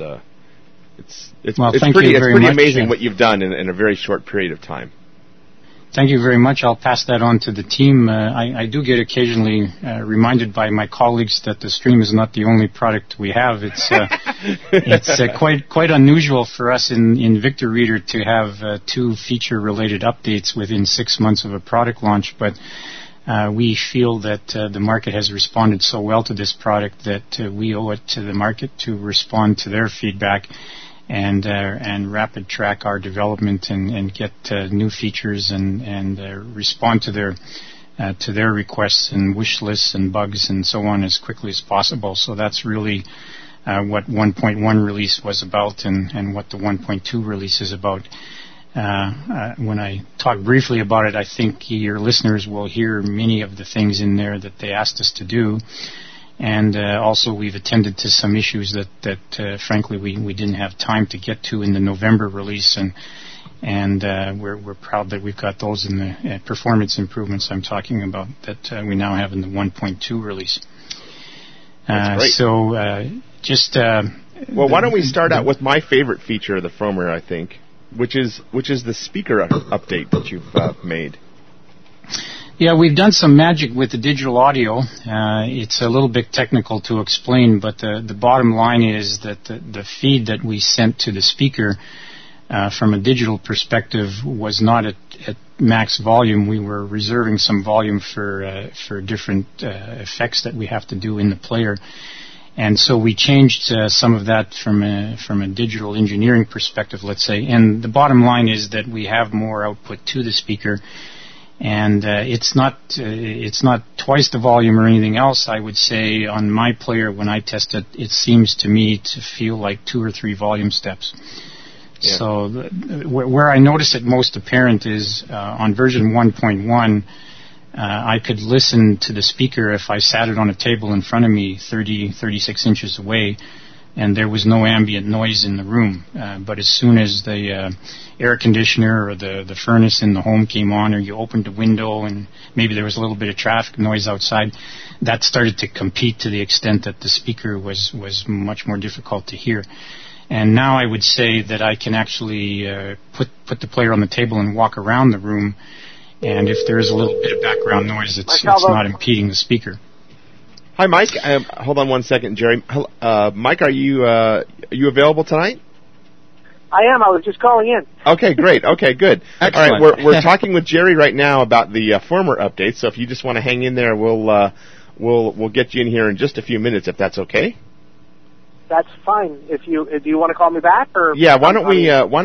pretty amazing what you've done in a very short period of time. Thank you very much. I'll pass that on to the team. I do get occasionally reminded by my colleagues that the Stream is not the only product we have. It's quite unusual for us in Victor Reader to have 2 feature-related updates within 6 months of a product launch, but we feel that the market has responded so well to this product that we owe it to the market to respond to their feedback and rapid track our development and get new features and respond to their requests and wish lists and bugs and so on as quickly as possible. So that's really what 1.1 release was about and what the 1.2 release is about. When I talk briefly about it, I think your listeners will hear many of the things in there that they asked us to do. And also we've attended to some issues that frankly, we didn't have time to get to in the November release. And we're proud that we've got those in the performance improvements I'm talking about that we now have in the 1.2 release. That's great. Well, why don't we start out with my favorite feature of the firmware, I think, which is the speaker update that you've made. Yeah, we've done some magic with the digital audio. It's a little bit technical to explain, but the bottom line is that the feed that we sent to the speaker from a digital perspective was not at max volume. We were reserving some volume for different effects that we have to do in the player. And so we changed some of that from a digital engineering perspective, let's say. And the bottom line is that we have more output to the speaker. And it's not twice the volume or anything else. I would say on my player, when I test it, it seems to me to feel like 2 or 3 volume steps. Yeah. So where I notice it most apparent is on version 1.1, I could listen to the speaker if I sat it on a table in front of me 36 inches away, and there was no ambient noise in the room. But as soon as the air conditioner or the furnace in the home came on, or you opened a window and maybe there was a little bit of traffic noise outside, that started to compete to the extent that the speaker was much more difficult to hear. And now I would say that I can actually put the player on the table and walk around the room, and if there is a little bit of background noise, it's not impeding the speaker. Hi, Mike. Hold on one second, Jerry. Mike, are you available tonight? I am. I was just calling in. Okay, great. Okay, good. Excellent. All right, we're talking with Jerry right now about the firmware update. So if you just want to hang in there, we'll get you in here in just a few minutes, if that's okay. That's fine. Do you want to call me back, or? Yeah. Why don't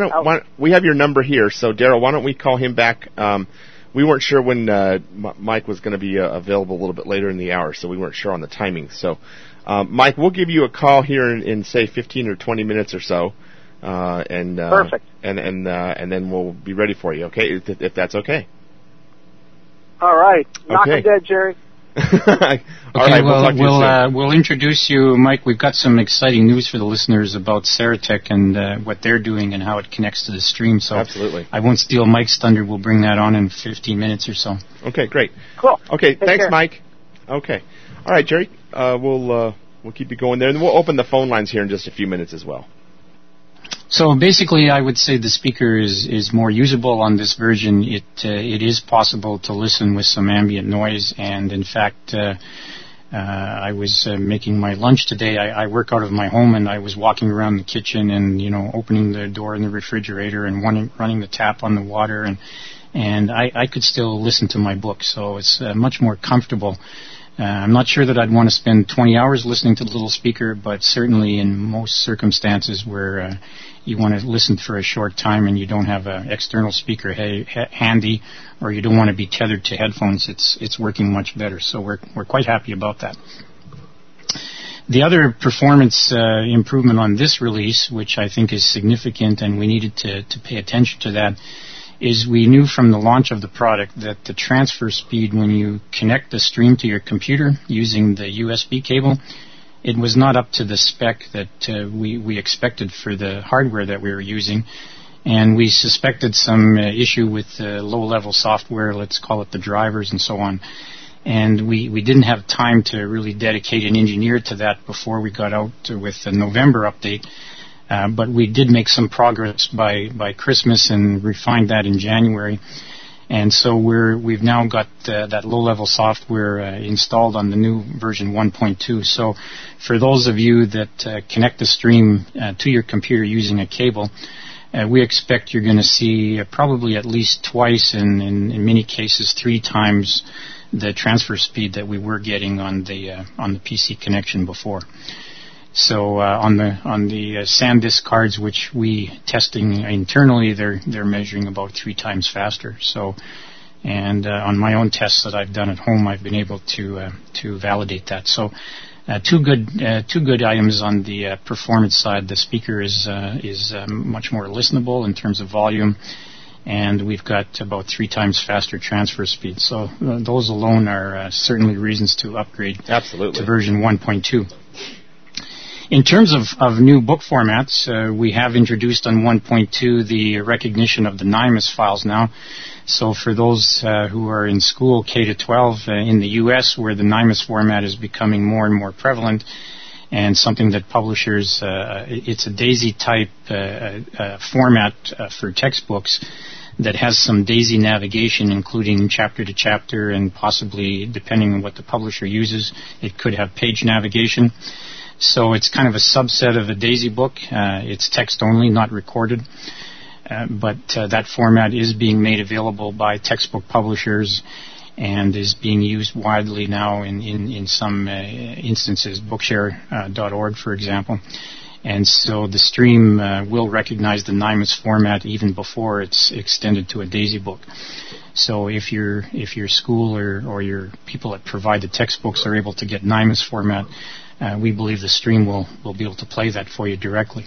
we have your number here? So Daryl, why don't we call him back? We weren't sure when Mike was going to be available a little bit later in the hour, so we weren't sure on the timing. So, Mike, we'll give you a call here in say 15 or 20 minutes or so, perfect. And then we'll be ready for you. Okay, if that's okay. All right. Knock him dead, Jerry. All right, we'll talk to you soon. We'll introduce you, Mike. We've got some exciting news for the listeners about Ceratec and what they're doing and how it connects to the stream. So absolutely, I won't steal Mike's thunder. We'll bring that on in 15 minutes or so. Okay, great. Cool. Okay, thanks, care. Mike. Okay, all right, Jerry. We'll keep you going there, and we'll open the phone lines here in just a few minutes as well. So basically, I would say the speaker is more usable on this version. It is possible to listen with some ambient noise, and in fact, I was making my lunch today. I work out of my home, and I was walking around the kitchen and opening the door in the refrigerator and running the tap on the water, and I could still listen to my book. So it's much more comfortable. I'm not sure that I'd want to spend 20 hours listening to the little speaker, but certainly in most circumstances where you want to listen for a short time and you don't have an external speaker handy, or you don't want to be tethered to headphones, it's working much better. So we're quite happy about that. The other performance improvement on this release, which I think is significant, and we needed to pay attention to that, is we knew from the launch of the product that the transfer speed when you connect the stream to your computer using the USB cable, it was not up to the spec that we expected for the hardware that we were using. And we suspected some issue with low-level software, let's call it the drivers and so on. And we didn't have time to really dedicate an engineer to that before we got out with the November update. But we did make some progress by Christmas and refined that in January. And so we've now got that low-level software installed on the new version 1.2. So for those of you that connect the stream to your computer using a cable, we expect you're going to see probably at least twice, and in many cases 3 times, the transfer speed that we were getting on the PC connection before. So on the SanDisk cards, which we testing internally, they're measuring about 3 times faster. So, and on my own tests that I've done at home, I've been able to validate that. So, two good items on the performance side. The speaker is much more listenable in terms of volume, and we've got about 3 times faster transfer speed. So those alone are certainly reasons to upgrade Absolutely. to version 1.2. In terms of new book formats, we have introduced on 1.2 the recognition of the NIMUS files now. So for those who are in school, K-12 in the U.S., where the NIMUS format is becoming more and more prevalent, and something that publishers, it's a DAISY type format for textbooks that has some DAISY navigation, including chapter to chapter, and possibly, depending on what the publisher uses, it could have page navigation. So it's kind of a subset of a DAISY book. It's text only, not recorded. But that format is being made available by textbook publishers and is being used widely now in some instances, Bookshare.org, for example. And so the stream will recognize the NIMUS format even before it's extended to a DAISY book. So if your school or your people that provide the textbooks are able to get NIMUS format, we believe the stream will be able to play that for you directly.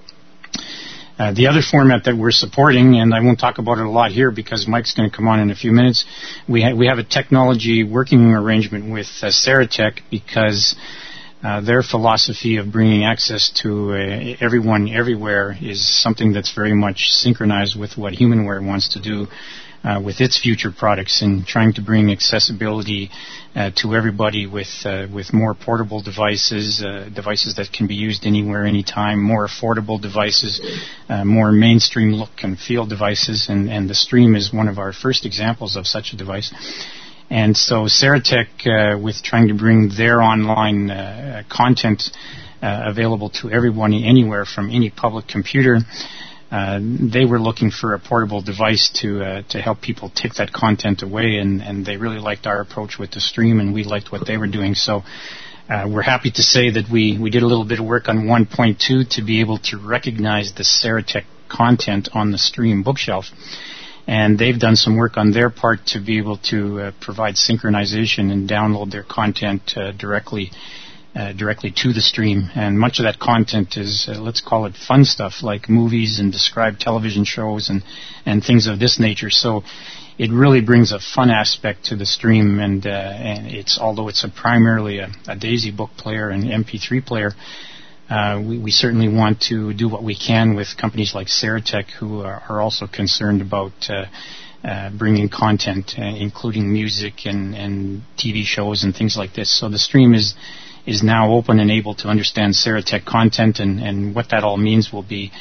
The other format that we're supporting, and I won't talk about it a lot here because Mike's going to come on in a few minutes, we have a technology working arrangement with Ceratec because their philosophy of bringing access to everyone everywhere is something that's very much synchronized with what HumanWare wants to do with its future products, and trying to bring accessibility to everybody with more portable devices, devices that can be used anywhere, anytime, more affordable devices, more mainstream look and feel devices, and the stream is one of our first examples of such a device. And so Ceratec, with trying to bring their online content available to everyone anywhere from any public computer, they were looking for a portable device to help people take that content away, and they really liked our approach with the stream, and we liked what they were doing. So we're happy to say that we did a little bit of work on 1.2 to be able to recognize the Ceratec content on the stream bookshelf. And they've done some work on their part to be able to provide synchronization and download their content directly to the stream. And much of that content is, let's call it fun stuff, like movies and described television shows and things of this nature. So it really brings a fun aspect to the stream, and it's, although it's primarily a DAISY book player and MP3 player, we certainly want to do what we can with companies like Ceratec, who are also concerned about bringing content, including music and TV shows and things like this. So the stream is now open and able to understand Ceratec content, and what that all means will be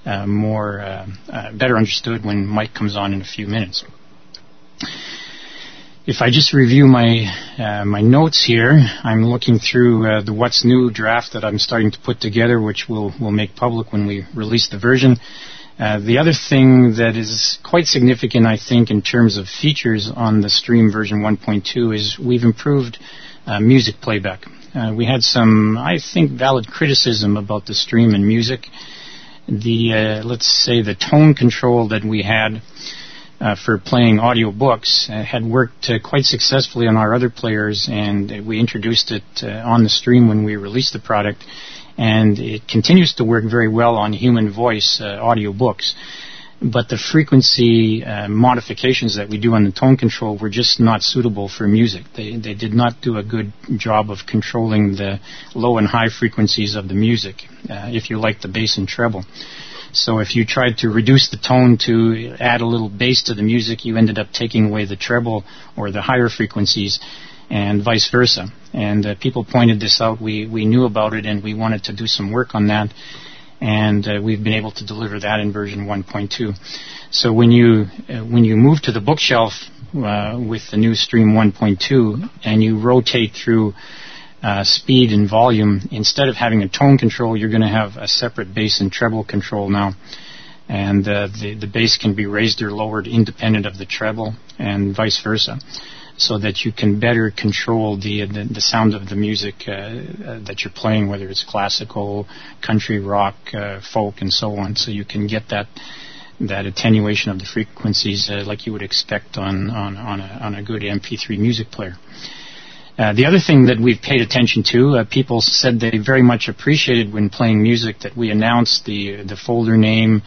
better understood when Mike comes on in a few minutes. If I just review my notes here, I'm looking through the What's New draft that I'm starting to put together, which we'll make public when we release the version. The other thing that is quite significant, I think, in terms of features on the stream version 1.2 is we've improved music playback. We had some, I think, valid criticism about the stream and music. Let's say the tone control that we had for playing audio books had worked quite successfully on our other players, and we introduced it on the stream when we released the product, and it continues to work very well on human voice audio books. But the frequency modifications that we do on the tone control were just not suitable for music. They did not do a good job of controlling the low and high frequencies of the music, if you like the bass and treble. So if you tried to reduce the tone to add a little bass to the music, you ended up taking away the treble or the higher frequencies, and vice versa. And people pointed this out. We knew about it, and we wanted to do some work on that. And we've been able to deliver that in version 1.2. So when you move to the bookshelf with the new stream 1.2, and you rotate through speed and volume, instead of having a tone control, you're going to have a separate bass and treble control now. And the bass can be raised or lowered independent of the treble, and vice versa, so that you can better control the sound of the music that you're playing, whether it's classical, country, rock, folk, and so on. So you can get that attenuation of the frequencies like you would expect on a good MP3 music player. The other thing that we've paid attention to, people said they very much appreciated when playing music that we announced the folder name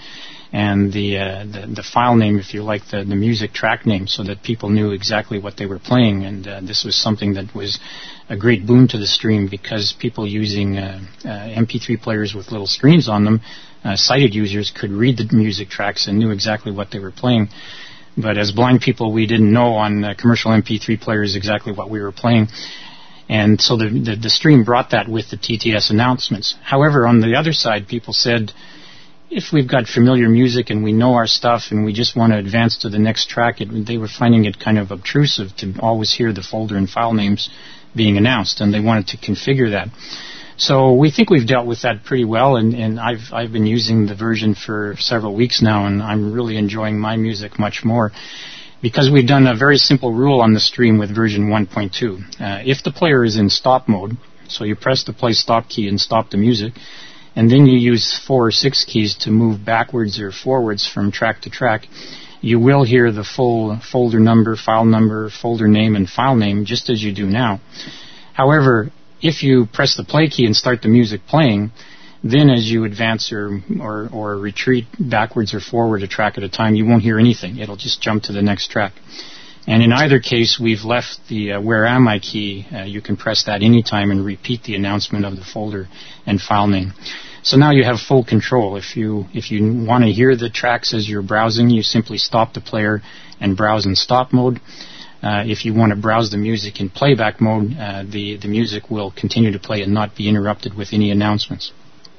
and the file name, if you like, the music track name, so that people knew exactly what they were playing. And this was something that was a great boon to the stream, because people using MP3 players with little screens on them, sighted users, could read the music tracks and knew exactly what they were playing. But as blind people, we didn't know on commercial MP3 players exactly what we were playing. And so the stream brought that with the TTS announcements. However, on the other side, people said, if we've got familiar music and we know our stuff and we just want to advance to the next track, they were finding it kind of obtrusive to always hear the folder and file names being announced, and they wanted to configure that. So we think we've dealt with that pretty well, and I've been using the version for several weeks now, and I'm really enjoying my music much more, because we've done a very simple rule on the stream with version 1.2. If the player is in stop mode, so you press the play stop key and stop the music, and then you use 4 or 6 keys to move backwards or forwards from track to track, you will hear the full folder number, folder name, and file name, just as you do now. However, if you press the play key and start the music playing, then as you advance or retreat backwards or forward a track at a time, you won't hear anything. It'll just jump to the next track. And in either case, we've left the Where Am I key. You can press that anytime and repeat the announcement of the folder and file name. So now you have full control. If you want to hear the tracks as you're browsing, you simply stop the player and browse in stop mode. If you want to browse the music in playback mode, the music will continue to play and not be interrupted with any announcements.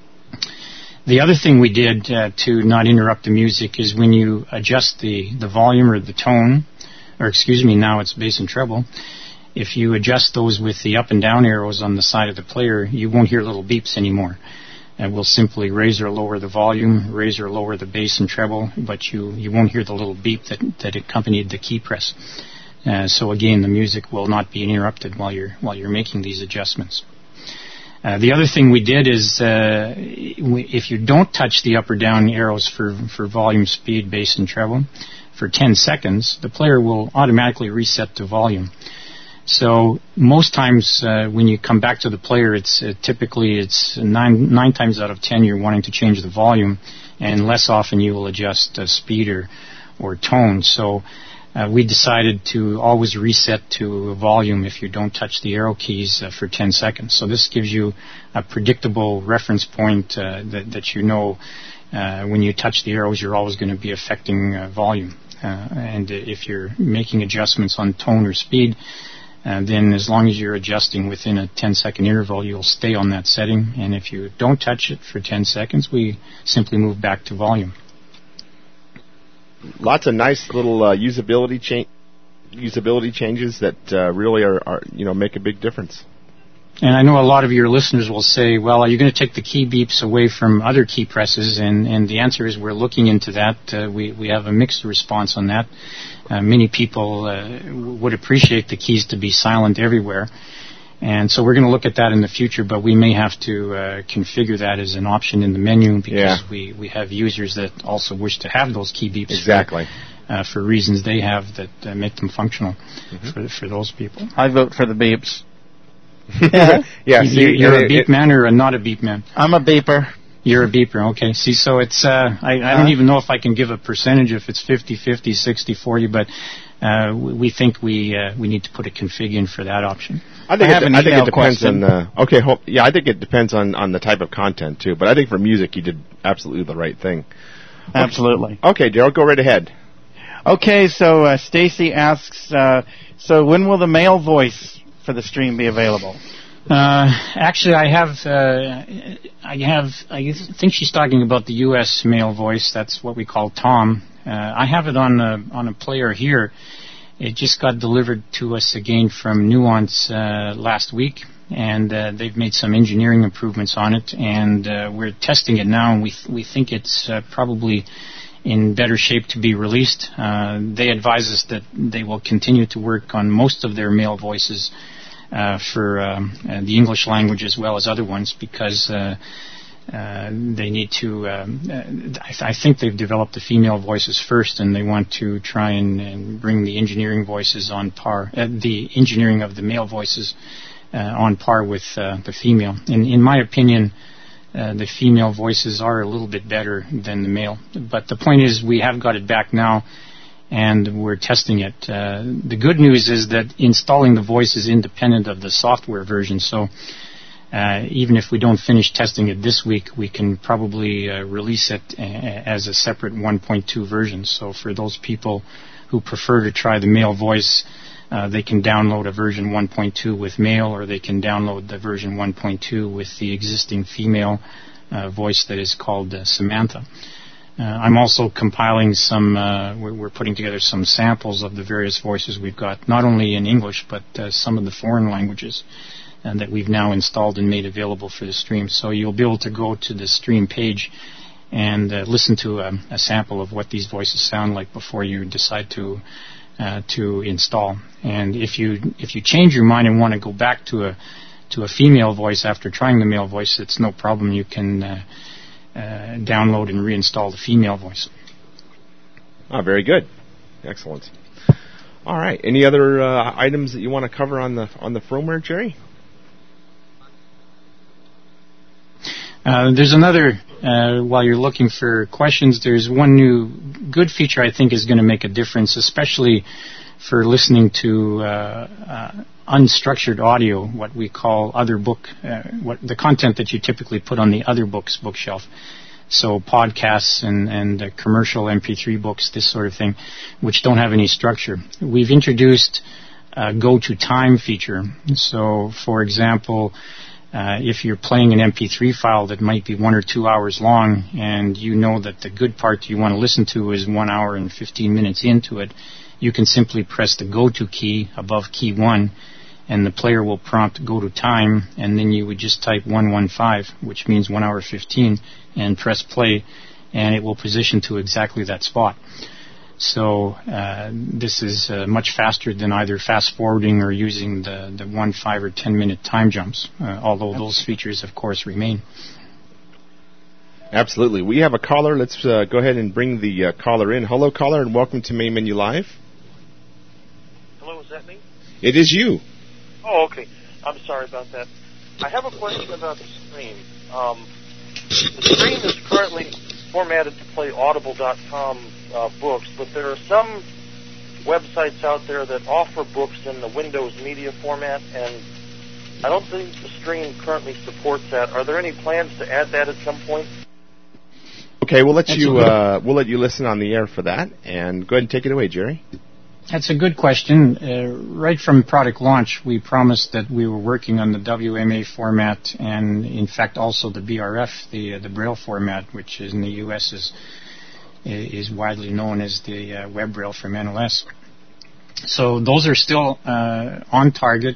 The other thing we did to not interrupt the music is when you adjust the volume or the tone, now it's bass and treble, if you adjust those with the up and down arrows on the side of the player, you won't hear little beeps anymore. And we'll simply raise or lower the volume, raise or lower the bass and treble, but you won't hear the little beep that accompanied the key press. So again, the music will not be interrupted while you're making these adjustments. The other thing we did is if you don't touch the up or down arrows for volume, speed, bass, and treble for 10 seconds, the player will automatically reset to volume. So most times when you come back to the player, it's typically 9 times out of 10 you're wanting to change the volume, and less often you will adjust speed or tone. So we decided to always reset to volume if you don't touch the arrow keys for 10 seconds. So this gives you a predictable reference point that you know when you touch the arrows, you're always going to be affecting volume. And if you're making adjustments on tone or speed, then as long as you're adjusting within a 10-second interval, you'll stay on that setting. And if you don't touch it for 10 seconds, we simply move back to volume. Lots of nice little usability changes that really are make a big difference. And I know a lot of your listeners will say, well, are you going to take the key beeps away from other key presses? And the answer is we're looking into that. We have a mixed response on that. Many people would appreciate the keys to be silent everywhere. And so we're going to look at that in the future, but we may have to configure that as an option in the menu, because we have users that also wish to have those key beeps. Exactly. For reasons they have that make them functional for those people. I vote for the beeps. Yeah. You're a beep man or not a beep man? I'm a beeper. You're a beeper, okay. See, so it's, I don't even know if I can give a percentage, if it's 50-50, 60-40, but we think we need to put a config in for that option. I think it depends on I think it depends on the type of content too, but I think for music you did absolutely the right thing. Absolutely. Okay, Daryl, go right ahead. Okay, so Stacy asks, so when will the male voice for the stream be available? Actually, I think she's talking about the U.S. male voice. That's what we call Tom. I have it on a player here. It just got delivered to us again from Nuance last week, and they've made some engineering improvements on it, and we're testing it now, and we think it's probably in better shape to be released. They advise us that they will continue to work on most of their male voices for the English language as well as other ones, because they need to I think they've developed the female voices first, and they want to try and bring the engineering voices on par, the engineering of the male voices on par with the female. In my opinion, the female voices are a little bit better than the male. But the point is, we have got it back now, and we're testing it. The good news is that installing the voice is independent of the software version, so even if we don't finish testing it this week, we can probably release it as a separate 1.2 version. So for those people who prefer to try the male voice, they can download a version 1.2 with male, or they can download the version 1.2 with the existing female voice that is called Samantha. I'm also compiling some, we're putting together some samples of the various voices we've got, not only in English, but some of the foreign languages that we've now installed and made available for the stream. So you'll be able to go to the stream page and listen to a sample of what these voices sound like before you decide to install. And if you change your mind and want to go back to a female voice after trying the male voice, it's no problem. You can download and reinstall the female voice. Oh, very good. Excellent. All right. Any other items that you want to cover on the firmware, Jerry? There's another, while you're looking for questions, there's one new good feature I think is going to make a difference, especially for listening to unstructured audio, what we call other book, the content that you typically put on the other books bookshelf. So podcasts and commercial MP3 books, this sort of thing, which don't have any structure. We've introduced a go to time feature. So, for example, if you're playing an MP3 file that might be 1 or 2 hours long, and you know that the good part you want to listen to is 1 hour and 15 minutes into it, you can simply press the go to key above key 1, and the player will prompt go to time, and then you would just type 115, which means 1 hour 15, and press play, and it will position to exactly that spot. So this is much faster than either fast forwarding or using the 1, 5, or 10 minute time jumps, although those features, of course, remain. Absolutely. We have a caller. Let's go ahead and bring the caller in. Hello, caller, and welcome to Main Menu Live. Hello, is that me? It is you. Oh, okay. I'm sorry about that. I have a question about the stream. The stream is currently formatted to play Audible.com books, but there are some websites out there that offer books in the Windows Media format, and I don't think the stream currently supports that. Are there any plans to add that at some point? Okay, we'll let you listen on the air for that, and go ahead and take it away, Jerry. That's a good question. Right from product launch, we promised that we were working on the WMA format, and in fact also the BRF, the Braille format, which is in the U.S. is widely known as the WebBraille from NLS. So those are still on target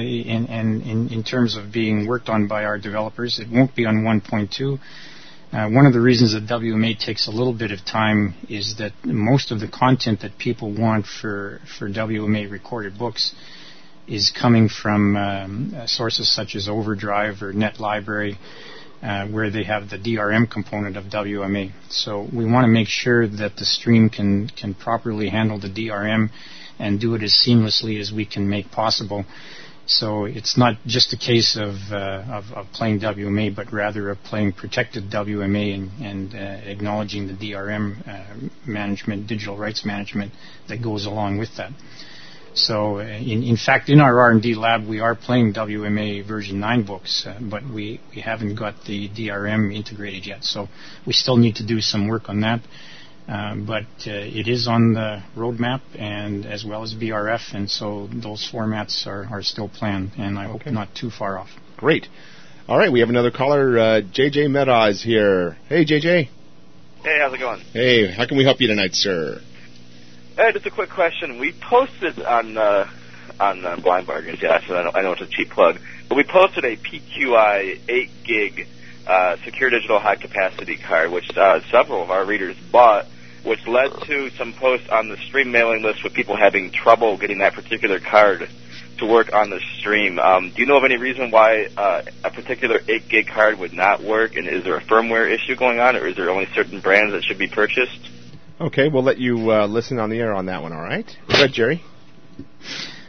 in terms of being worked on by our developers. It won't be on 1.2. One of the reasons that WMA takes a little bit of time is that most of the content that people want for WMA recorded books is coming from sources such as Overdrive or NetLibrary, where they have the DRM component of WMA. So we want to make sure that the stream can properly handle the DRM and do it as seamlessly as we can make possible. So it's not just a case of playing WMA, but rather of playing protected WMA and acknowledging the DRM management, digital rights management that goes along with that. So in fact, in our R&D lab, we are playing WMA version 9 books, but we haven't got the DRM integrated yet. So we still need to do some work on that. But it is on the roadmap, and as well as BRF, and so those formats are still planned, and I hope not too far off. Great. All right, we have another caller. JJ Mehta is here. Hey, JJ. Hey, how's it going? Hey, how can we help you tonight, sir? Just a quick question. We posted on Blind Bargains, yeah, so I know it's a cheap plug, but we posted a PQI 8 gig secure digital high capacity card, which several of our readers bought, which led to some posts on the stream mailing list with people having trouble getting that particular card to work on the stream. Do you know of any reason why a particular 8 gig card would not work, and is there a firmware issue going on, or is there only certain brands that should be purchased? Okay, we'll let you listen on the air on that one, all right? Go ahead, Jerry.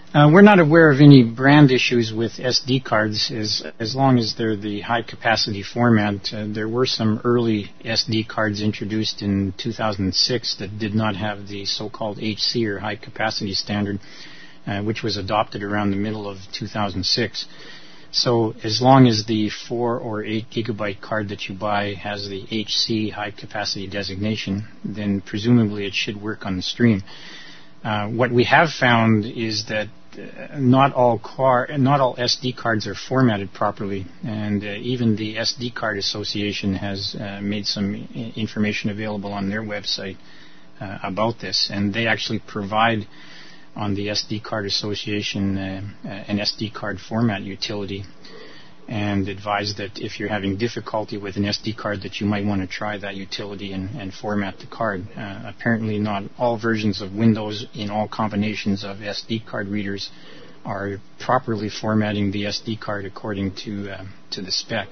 We're not aware of any brand issues with SD cards as long as they're the high-capacity format. There were some early SD cards introduced in 2006 that did not have the so-called HC or high-capacity standard, which was adopted around the middle of 2006. So as long as the 4 or 8 gigabyte card that you buy has the HC high-capacity designation, then presumably it should work on the stream. What we have found is that not all SD cards are formatted properly, and even the SD Card Association has made some information available on their website about this, and they actually provide on the SD Card Association an SD card format utility, and advise that if you're having difficulty with an SD card that you might want to try that utility and format the card. Apparently not all versions of Windows in all combinations of SD card readers are properly formatting the SD card according to the spec.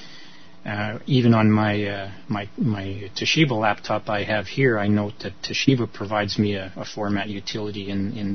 Even on my Toshiba laptop I have here, I note that Toshiba provides me a format utility in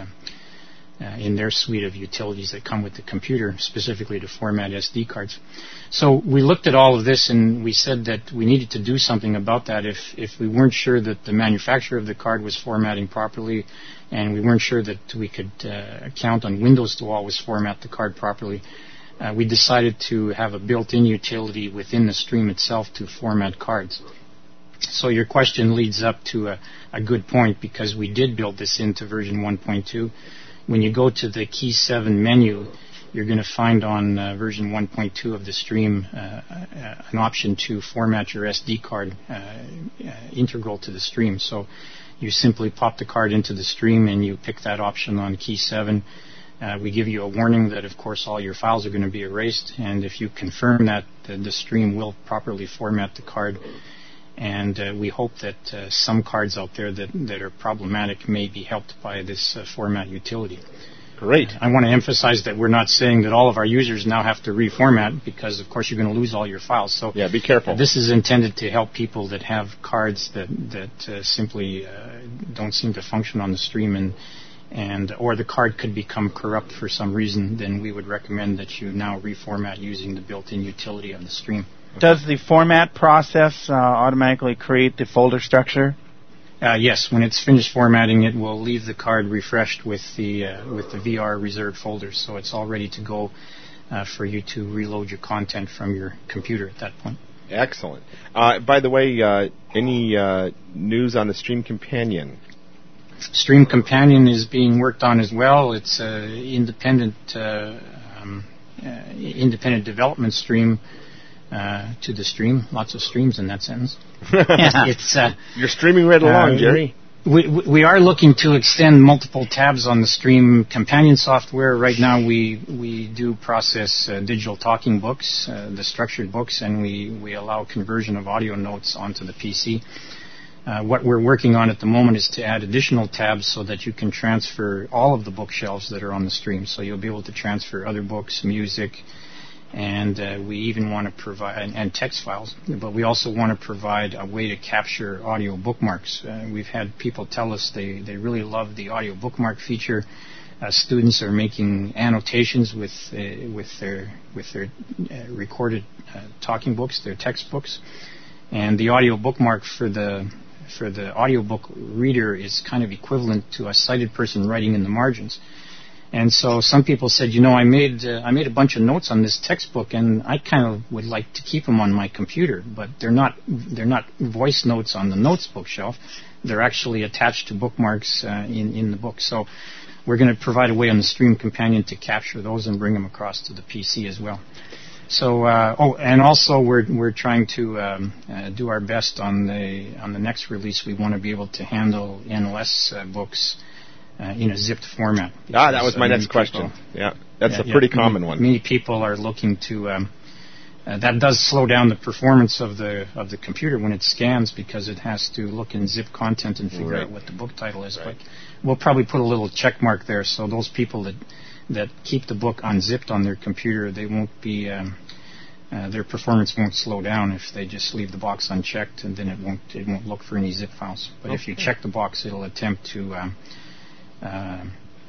their suite of utilities that come with the computer, specifically to format SD cards. So we looked at all of this and we said that we needed to do something about that if we weren't sure that the manufacturer of the card was formatting properly, and we weren't sure that we could count on Windows to always format the card properly. We decided to have a built-in utility within the stream itself to format cards. So your question leads up to a good point, because we did build this into version 1.2. When you go to the Key 7 menu, you're going to find on version 1.2 of the stream an option to format your SD card integral to the stream. So you simply pop the card into the stream and you pick that option on Key 7. We give you a warning that, of course, all your files are going to be erased, and if you confirm that, the stream will properly format the card. And we hope that some cards out there that are problematic may be helped by this format utility. Great. I want to emphasize that we're not saying that all of our users now have to reformat, because, of course, you're going to lose all your files. So yeah, be careful. This is intended to help people that have cards that simply don't seem to function on the stream, or the card could become corrupt for some reason. Then we would recommend that you now reformat using the built-in utility of the stream. Does the format process automatically create the folder structure? Yes, when it's finished formatting, it will leave the card refreshed with the VR reserved folders, so it's all ready to go for you to reload your content from your computer at that point. Excellent. By the way, any news on the Stream Companion? Stream Companion is being worked on as well. It's an independent development stream to the stream. Lots of streams in that sentence. You're streaming right along, Jerry. We are looking to extend multiple tabs on the Stream Companion software. Right now we do process digital talking books, the structured books, and we allow conversion of audio notes onto the PC. What we're working on at the moment is to add additional tabs so that you can transfer all of the bookshelves that are on the stream. So you'll be able to transfer other books, music, and we even want to provide, and text files, but we also want to provide a way to capture audio bookmarks. We've had people tell us they really love the audio bookmark feature. Students are making annotations with their recorded talking books, their textbooks, and the audio bookmark for the audiobook reader is kind of equivalent to a sighted person writing in the margins. And so some people said, I made a bunch of notes on this textbook, and I kind of would like to keep them on my computer, but they're not voice notes on the notes bookshelf. They're actually attached to bookmarks in the book. So we're going to provide a way on the Stream Companion to capture those and bring them across to the PC as well. So, and also we're trying to do our best on the next release. We want to be able to handle NLS books in a zipped format. That was my next question. Yeah, that's a pretty common one. Many people are looking to. That does slow down the performance of the computer when it scans, because it has to look in zip content and figure out what the book title is. Right. But we'll probably put a little check mark there, so those people that keep the book unzipped on their computer, they won't be. Their performance won't slow down if they just leave the box unchecked, and then it won't look for any zip files. But if you check the box, it'll attempt to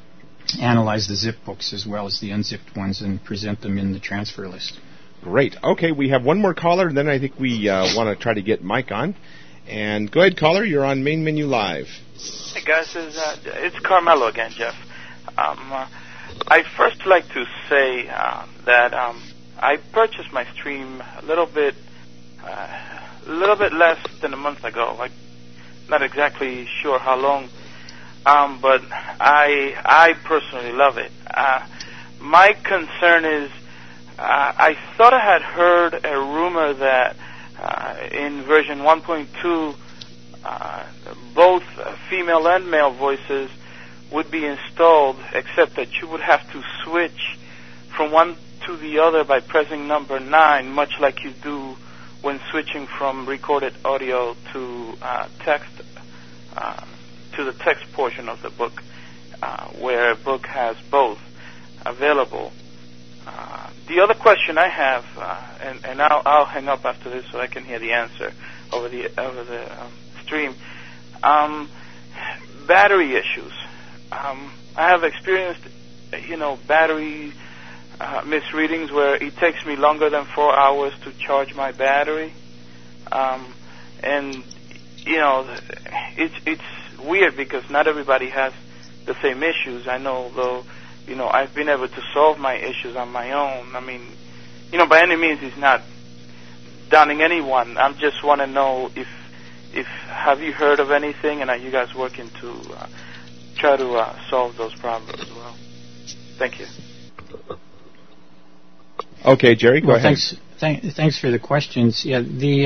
analyze the zip books as well as the unzipped ones and present them in the transfer list. Great. Okay, we have one more caller, and then I think we want to try to get Mike on. And go ahead, caller. You're on Main Menu Live. Hey, guys. It's Carmelo again, Jeff. I'd first like to say that I purchased my stream a little bit less than a month ago. I'm not exactly sure how long, but I personally love it. My concern is I thought I had heard a rumor that in version 1.2 both female and male voices would be installed, except that you would have to switch from one to the other by pressing number 9, much like you do when switching from recorded audio to text, to the text portion of the book, where a book has both available. The other question I have, and I'll hang up after this so I can hear the answer over the stream. Battery issues. I have experienced, battery misreadings where it takes me longer than 4 hours to charge my battery, and it's weird because not everybody has the same issues. I know, though. I've been able to solve my issues on my own. I mean, by any means, it's not downing anyone. I just want to know if have you heard of anything, and are you guys working to try to solve those problems as well? Thank you. Okay, Jerry, go ahead. Thanks for the questions. Yeah,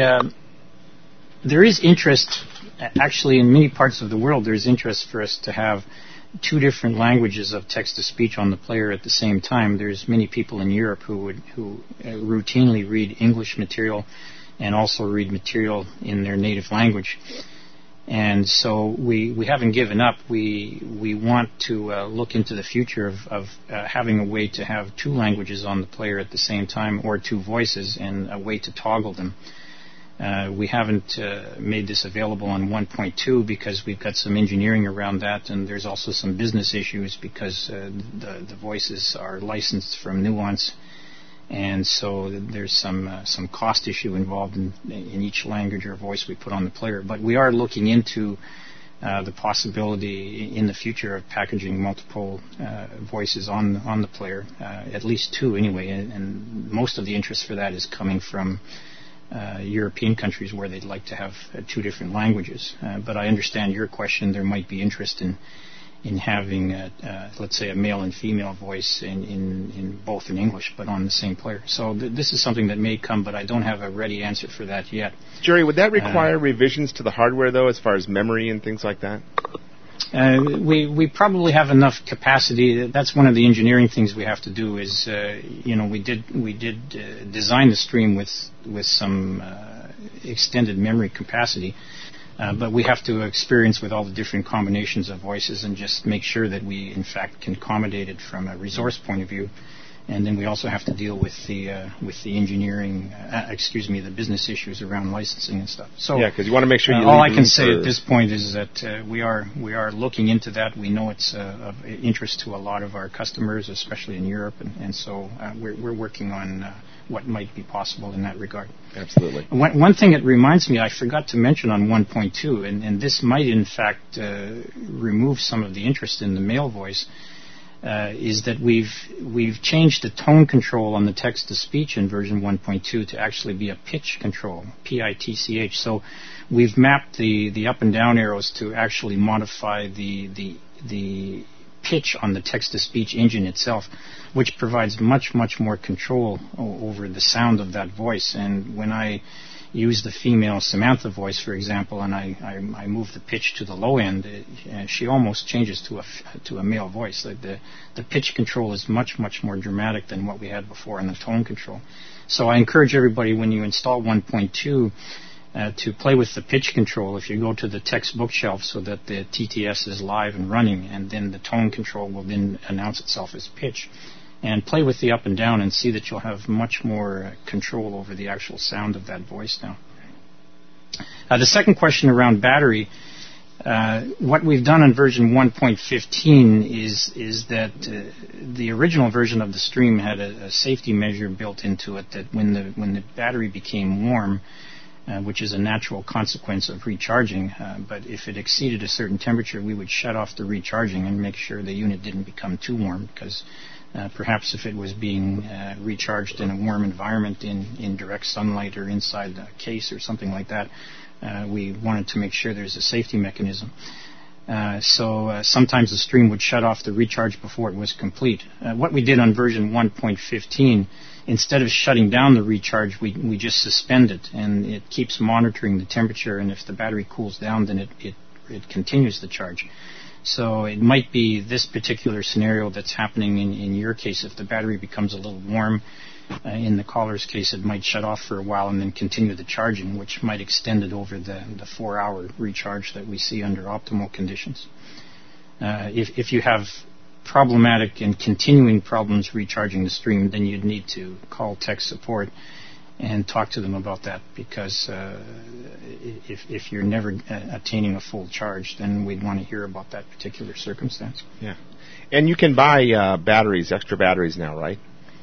there is interest, actually, in many parts of the world. There is interest for us to have 2 different languages of text-to-speech on the player at the same time. There's many people in Europe who routinely read English material and also read material in their native language. And so we haven't given up. We want to look into the future of having a way to have 2 languages on the player at the same time, or 2 voices, and a way to toggle them. We haven't made this available on 1.2 because we've got some engineering around that, and there's also some business issues because the voices are licensed from Nuance, and so there's some cost issue involved in each language or voice we put on the player. But we are looking into the possibility in the future of packaging multiple voices on the player, at least 2 anyway, and most of the interest for that is coming from European countries where they'd like to have 2 different languages. But I understand your question. There might be interest in having, let's say, a male and female voice in both in English, but on the same player. So this is something that may come, but I don't have a ready answer for that yet. Jerry, would that require revisions to the hardware, though, as far as memory and things like that? We probably have enough capacity. That's one of the engineering things we have to do. Is we did design the stream with some extended memory capacity, but we have to experience with all the different combinations of voices and just make sure that we in fact can accommodate it from a resource point of view. And then we also have to deal with the engineering, the business issues around licensing and stuff. So yeah, because you want to make sure you. All I can say at this point is that we are looking into that. We know it's of interest to a lot of our customers, especially in Europe, and so we're working on what might be possible in that regard. Absolutely. One thing it reminds me, I forgot to mention on 1.2, and this might in fact remove some of the interest in the male voice. Is that we've changed the tone control on the text-to-speech in version 1.2 to actually be a pitch control, P-I-T-C-H. So we've mapped the up and down arrows to actually modify the pitch on the text-to-speech engine itself, which provides much more control over the sound of that voice. And when I use the female Samantha voice, for example, and I move the pitch to the low end, she almost changes to a male voice. Like the pitch control is much more dramatic than what we had before in the tone control. So I encourage everybody, when you install 1.2, to play with the pitch control. If you go to the text bookshelf so that the TTS is live and running, and then the tone control will then announce itself as pitch. And play with the up and down and see that you'll have much more control over the actual sound of that voice now. The second question around battery What we've done on version 1.15 is that the original version of the stream had a safety measure built into it that when the battery became warm, which is a natural consequence of recharging, but if it exceeded a certain temperature, we would shut off the recharging and make sure the unit didn't become too warm, because perhaps if it was being recharged in a warm environment in direct sunlight or inside a case or something like that, we wanted to make sure there's a safety mechanism. So sometimes the stream would shut off the recharge before it was complete. What we did on version 1.15, instead of shutting down the recharge, we just suspend it, and it keeps monitoring the temperature, and if the battery cools down, then it continues the charge. So it might be this particular scenario that's happening in your case. If the battery becomes a little warm, in the caller's case, it might shut off for a while and then continue the charging, which might extend it over the 4-hour recharge that we see under optimal conditions. If you have problematic and continuing problems recharging the stream, then you'd need to call tech support and talk to them about that, because if you're never attaining a full charge, then we'd want to hear about that particular circumstance. Yeah. And you can buy batteries, extra batteries now, right?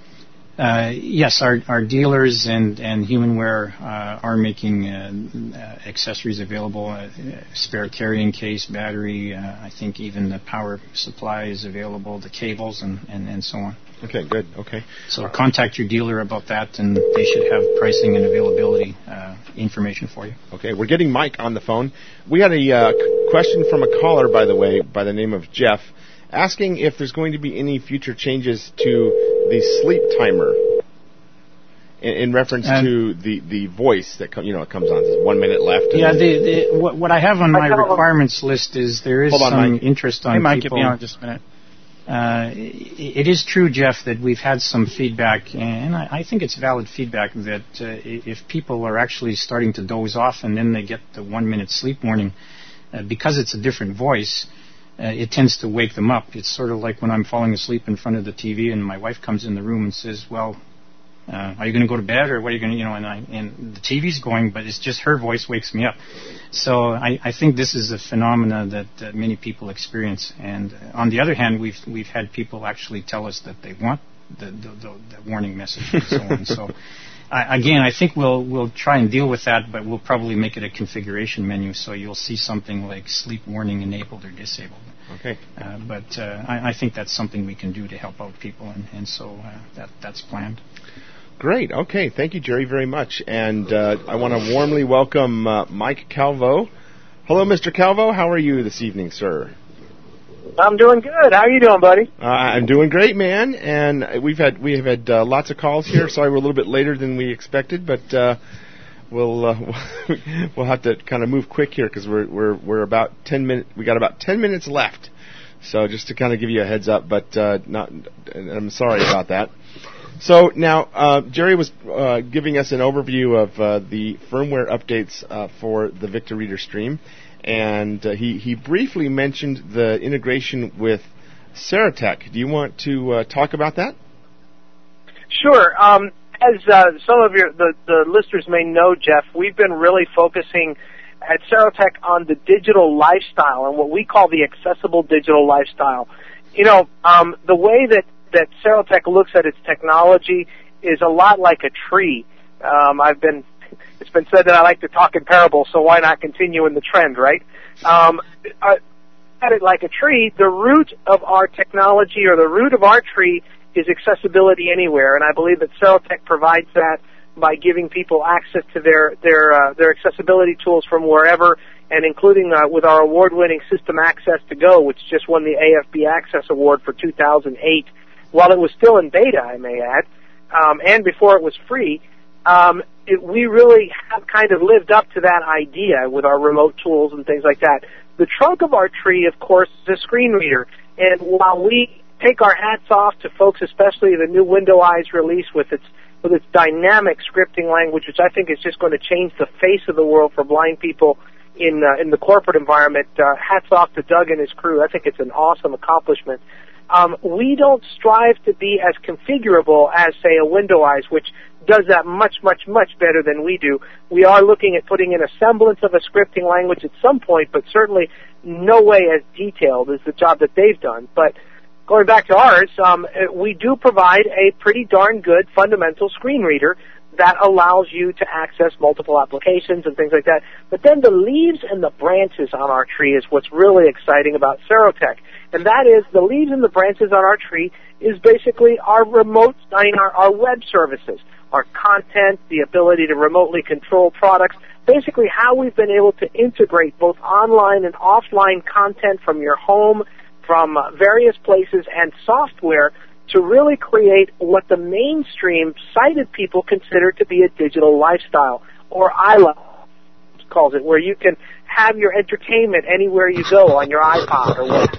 Yes, our dealers and Humanware are making accessories available, spare carrying case, battery, I think even the power supply is available, the cables, and so on. Okay, good. Okay. So contact your dealer about that, and they should have pricing and availability information for you. Okay, we're getting Mike on the phone. We had a question from a caller, by the way, by the name of Jeff, asking if there's going to be any future changes to the sleep timer in reference to the voice that comes on. There's 1 minute left. Yeah, what I have on my requirements list is there is some interest on people. Hey, Mike, people. give me on just a minute. It is true, Jeff, that we've had some feedback, and I think it's valid feedback, that if people are actually starting to doze off and then they get the 1 minute sleep warning, because it's a different voice, it tends to wake them up. It's sort of like when I'm falling asleep in front of the TV and my wife comes in the room and says, well, are you going to go to bed, or what are you going to, and the TV's going, but it's just her voice wakes me up. So I think this is a phenomena that many people experience. And on the other hand, we've had people actually tell us that they want the warning message and so on. So again, I think we'll try and deal with that, but we'll probably make it a configuration menu, so you'll see something like sleep warning enabled or disabled. Okay. But I think that's something we can do to help out people, and so that's planned. Great. Okay. Thank you, Jerry, very much. And I want to warmly welcome Mike Calvo. Hello, Mr. Calvo. How are you this evening, sir? I'm doing good. How are you doing, buddy? I'm doing great, man. And we have had lots of calls here. Sorry, we're a little bit later than we expected, but we'll have to kind of move quick here because we're about 10 minutes. We got about 10 minutes left. So just to kind of give you a heads up, but I'm sorry about that. So now, Jerry was giving us an overview of the firmware updates for the Victor Reader Stream, and he briefly mentioned the integration with Ceratec. Do you want to talk about that? Sure. As some of the listeners may know, Jeff, we've been really focusing at Ceratec on the digital lifestyle and what we call the accessible digital lifestyle. The way that Ceratec looks at its technology is a lot like a tree. It's been said that I like to talk in parables, so why not continue in the trend, right? At it like a tree, the root of our technology or the root of our tree is accessibility anywhere, and I believe that Ceratec provides that by giving people access to their accessibility tools from wherever, and including with our award-winning System Access to Go, which just won the AFB Access Award for 2008. While it was still in beta, I may add, and before it was free, we really have kind of lived up to that idea with our remote tools and things like that. The trunk of our tree, of course, is a screen reader, and while we take our hats off to folks, especially the new Window Eyes release with its dynamic scripting language, which I think is just going to change the face of the world for blind people in the corporate environment, hats off to Doug and his crew. I think it's an awesome accomplishment. We don't strive to be as configurable as, say, a Windows, which does that much, much, much better than we do. We are looking at putting in a semblance of a scripting language at some point, but certainly no way as detailed as the job that they've done. But going back to ours, we do provide a pretty darn good fundamental screen reader that allows you to access multiple applications and things like that. But then the leaves and the branches on our tree is what's really exciting about Serotech. And that is the leaves and the branches on our tree is basically our our web services, our content, the ability to remotely control products, basically how we've been able to integrate both online and offline content from your home, from various places, and software to really create what the mainstream sighted people consider to be a digital lifestyle, or ILA calls it, where you can have your entertainment anywhere you go on your iPod or whatever.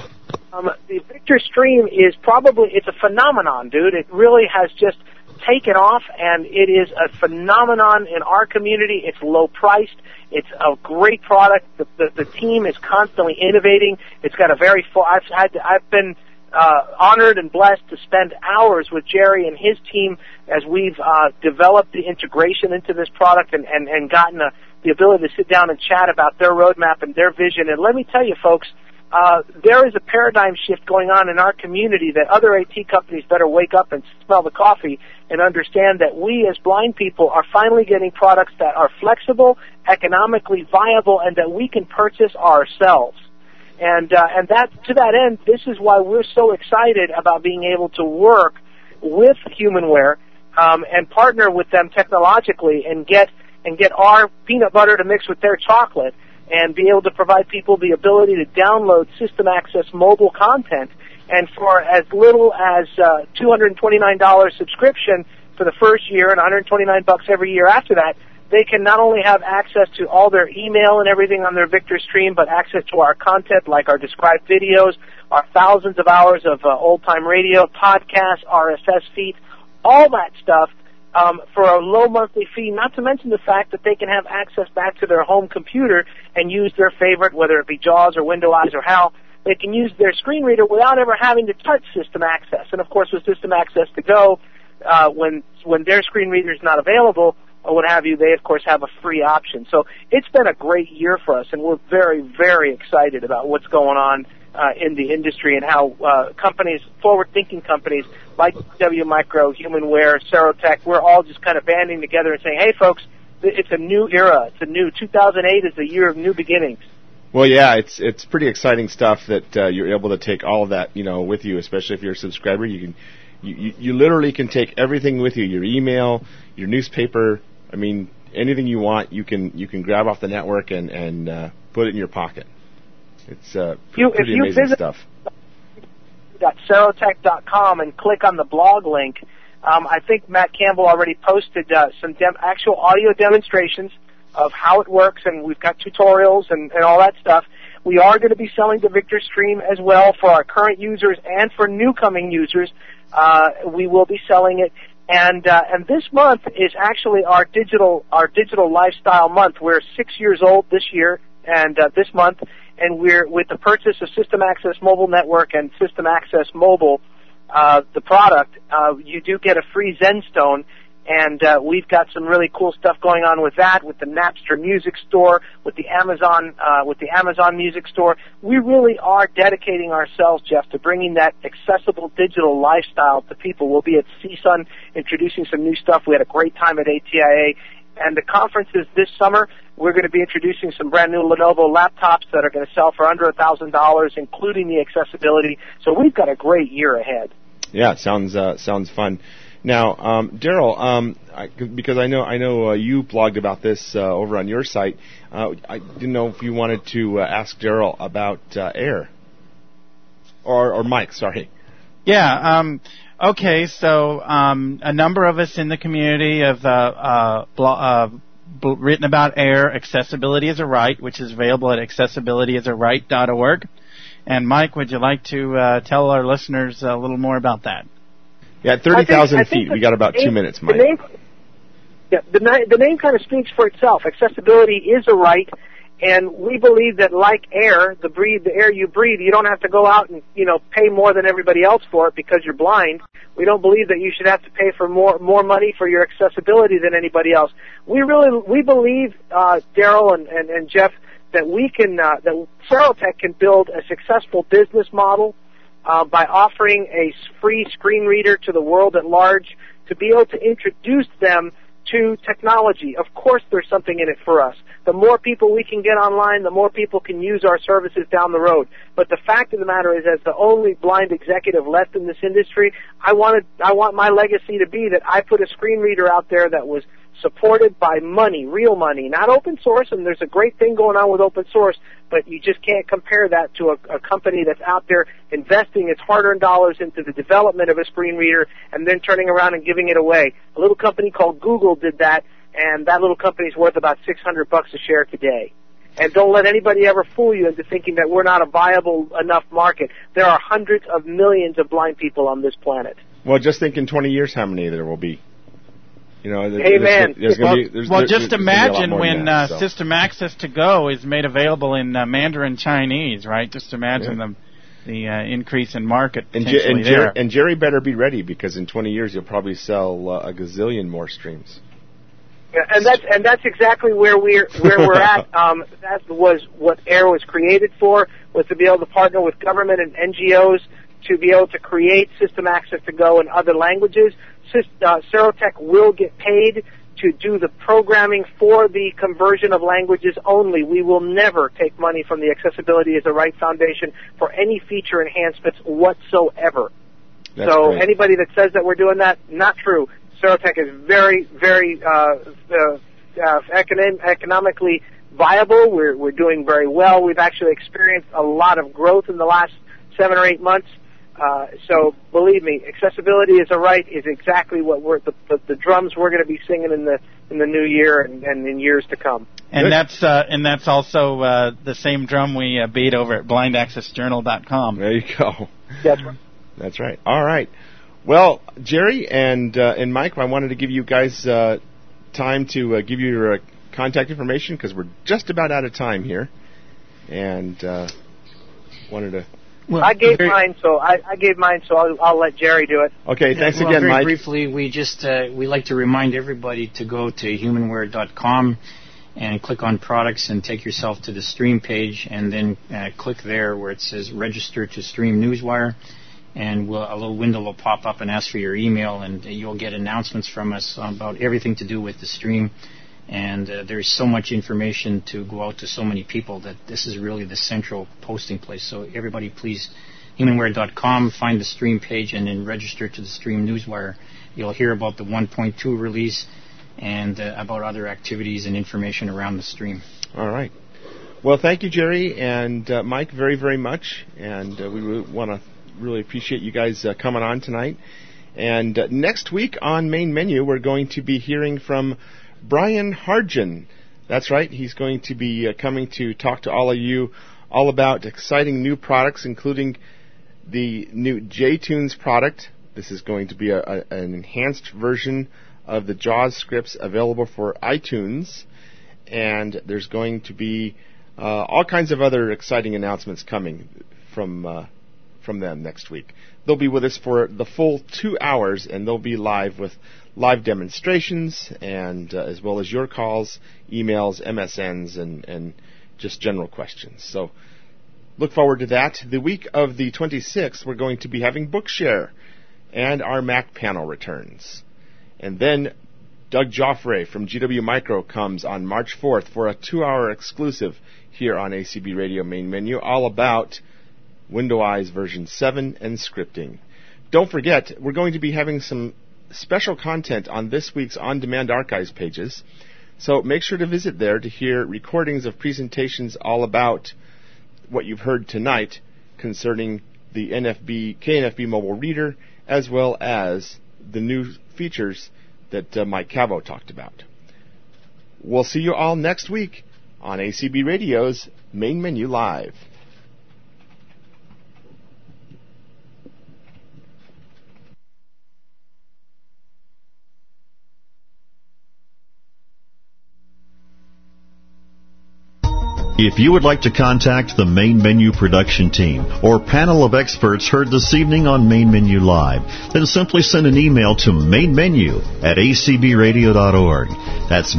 The Victor Stream is it's a phenomenon, dude. It really has just taken off, and it is a phenomenon in our community. It's low priced. It's a great product. The team is constantly innovating. It's got a very full. I've been honored and blessed to spend hours with Jerry and his team as we've developed the integration into this product and gotten the ability to sit down and chat about their roadmap and their vision. And let me tell you, folks, there is a paradigm shift going on in our community that other AT companies better wake up and smell the coffee and understand that we as blind people are finally getting products that are flexible, economically viable, and that we can purchase ourselves. And that, to that end, this is why we're so excited about being able to work with Humanware and partner with them technologically and get our peanut butter to mix with their chocolate and be able to provide people the ability to download System Access mobile content. And for as little as $229 subscription for the first year and $129 every year after that, they can not only have access to all their email and everything on their Victor Stream, but access to our content like our described videos, our thousands of hours of old-time radio, podcasts, RSS feeds, all that stuff for a low monthly fee, not to mention the fact that they can have access back to their home computer and use their favorite, whether it be JAWS or Windows or HAL. They can use their screen reader without ever having to touch System Access. And, of course, with System Access to Go, when their screen reader is not available or what have you, they, of course, have a free option. So it's been a great year for us, and we're very, very excited about what's going on in the industry and how companies, forward-thinking companies like W Micro, Humanware, Serotech, we're all just kind of banding together and saying, hey, folks, it's a new era. It's a new 2008 is the year of new beginnings. Well, yeah, it's pretty exciting stuff that you're able to take all of that, with you, especially if you're a subscriber. You literally can take everything with you, your email, your newspaper. I mean, anything you want, you can grab off the network and put it in your pocket. It's pretty amazing stuff. Serotech.com and click on the blog link. I think Matt Campbell already posted some actual audio demonstrations of how it works, and we've got tutorials and all that stuff. We are going to be selling the Victor Stream as well for our current users and for new coming users. We will be selling it. And this month is actually our digital lifestyle month. We're 6 years old this year and this month, and we're with the purchase of System Access Mobile Network and System Access Mobile, the product. You do get a free ZenStone, and we've got some really cool stuff going on with that, with the Napster Music Store, with the Amazon Music Store. We really are dedicating ourselves, Jeff, to bringing that accessible digital lifestyle to people. We'll be at CSUN introducing some new stuff. We had a great time at ATIA. And the conference is this summer. We're going to be introducing some brand new Lenovo laptops that are going to sell for under $1,000, including the accessibility. So we've got a great year ahead. Yeah, it sounds fun. Now, Daryl, because I know you blogged about this over on your site. I didn't know if you wanted to ask Daryl about Air or Mike. Sorry. Yeah. Okay. So a number of us in the community have written about Air. Accessibility is a Right, which is available at accessibilityisaright.org. And Mike, would you like to tell our listeners a little more about that? Yeah, 30,000 feet. We got about 2 minutes, Mike. The name kind of speaks for itself. Accessibility is a right, And we believe that like air, the air you breathe, you don't have to go out and, pay more than everybody else for it because you're blind. We don't believe that you should have to pay for more money for your accessibility than anybody else. We believe, Daryl and Jeff, that that Serotech can build a successful business model by offering a free screen reader to the world at large to be able to introduce them to technology. Of course there's something in it for us. The more people we can get online, the more people can use our services down the road. But the fact of the matter is, as the only blind executive left in this industry, I want my legacy to be that I put a screen reader out there that was supported by money, real money, not open source, and there's a great thing going on with open source, but you just can't compare that to a company that's out there investing its hard-earned dollars into the development of a screen reader and then turning around and giving it away. A little company called Google did that, and that little company's worth about $600 a share today. And don't let anybody ever fool you into thinking that we're not a viable enough market. There are hundreds of millions of blind people on this planet. Well, just think in 20 years how many there will be. Amen. Just imagine when System Access to Go is made available in Mandarin Chinese, right? Just imagine the increase in market potentially there. And Jerry better be ready, because in 20 years you'll probably sell a gazillion more streams. Yeah, and that's exactly where we're at. That was what AIR was created for, was to be able to partner with government and NGOs to be able to create System Access to Go in other languages. Serotech will get paid to do the programming for the conversion of languages only. We will never take money from the Accessibility as a Right Foundation for any feature enhancements whatsoever. Great. Anybody that says that we're doing that, not true. Serotech is very, very economically viable. We're doing very well. We've actually experienced a lot of growth in the last 7 or 8 months. So believe me, Accessibility is a Right is exactly what the drums we're going to be singing in the new year and in years to come. And that's also the same drum we beat over at BlindAccessJournal.com. There you go. That's right. That's right. All right. Well, Jerry and Mike, I wanted to give you guys time to give you your contact information, because we're just about out of time here, and wanted to. Well, I gave mine, so I'll let Jerry do it. Okay, thanks again, Mike. Very briefly, we like to remind everybody to go to humanware.com and click on products and take yourself to the stream page, and then click there where it says register to stream Newswire, and a little window will pop up and ask for your email, and you'll get announcements from us about everything to do with the stream. And there's so much information to go out to so many people that this is really the central posting place. So everybody, please, humanware.com, find the stream page, and then register to the stream Newswire. You'll hear about the 1.2 release and about other activities and information around the stream. All right. Well, thank you, Jerry and Mike, very, very much. And we want to really appreciate you guys coming on tonight. And next week on Main Menu, we're going to be hearing from Brian Harjan. That's right. He's going to be coming to talk to all of you all about exciting new products, including the new JTunes product. This is going to be an enhanced version of the JAWS scripts available for iTunes. And there's going to be all kinds of other exciting announcements coming from them next week. They'll be with us for the full 2 hours, and they'll be live with live demonstrations and as well as your calls, emails, MSNs, and just general questions. So look forward to that. The week of the 26th, we're going to be having Bookshare, and our Mac panel returns. And then Doug Joffre from GW Micro comes on March 4th for a 2-hour exclusive here on ACB Radio Main Menu, all about WindowEyes version 7 and scripting. Don't forget, we're going to be having some special content on this week's On-Demand Archives pages, so make sure to visit there to hear recordings of presentations all about what you've heard tonight concerning the KNFB mobile reader, as well as the new features that Mike Cavo talked about. We'll see you all next week on ACB Radio's Main Menu Live. If you would like to contact the Main Menu production team or panel of experts heard this evening on Main Menu Live, then simply send an email to mainmenu@acbradio.org. That's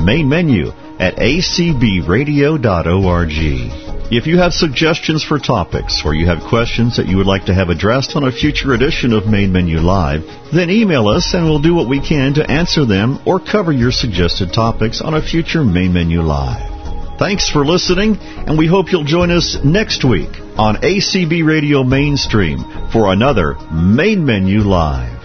mainmenu@acbradio.org. If you have suggestions for topics or you have questions that you would like to have addressed on a future edition of Main Menu Live, then email us and we'll do what we can to answer them or cover your suggested topics on a future Main Menu Live. Thanks for listening, and we hope you'll join us next week on ACB Radio Mainstream for another Main Menu Live.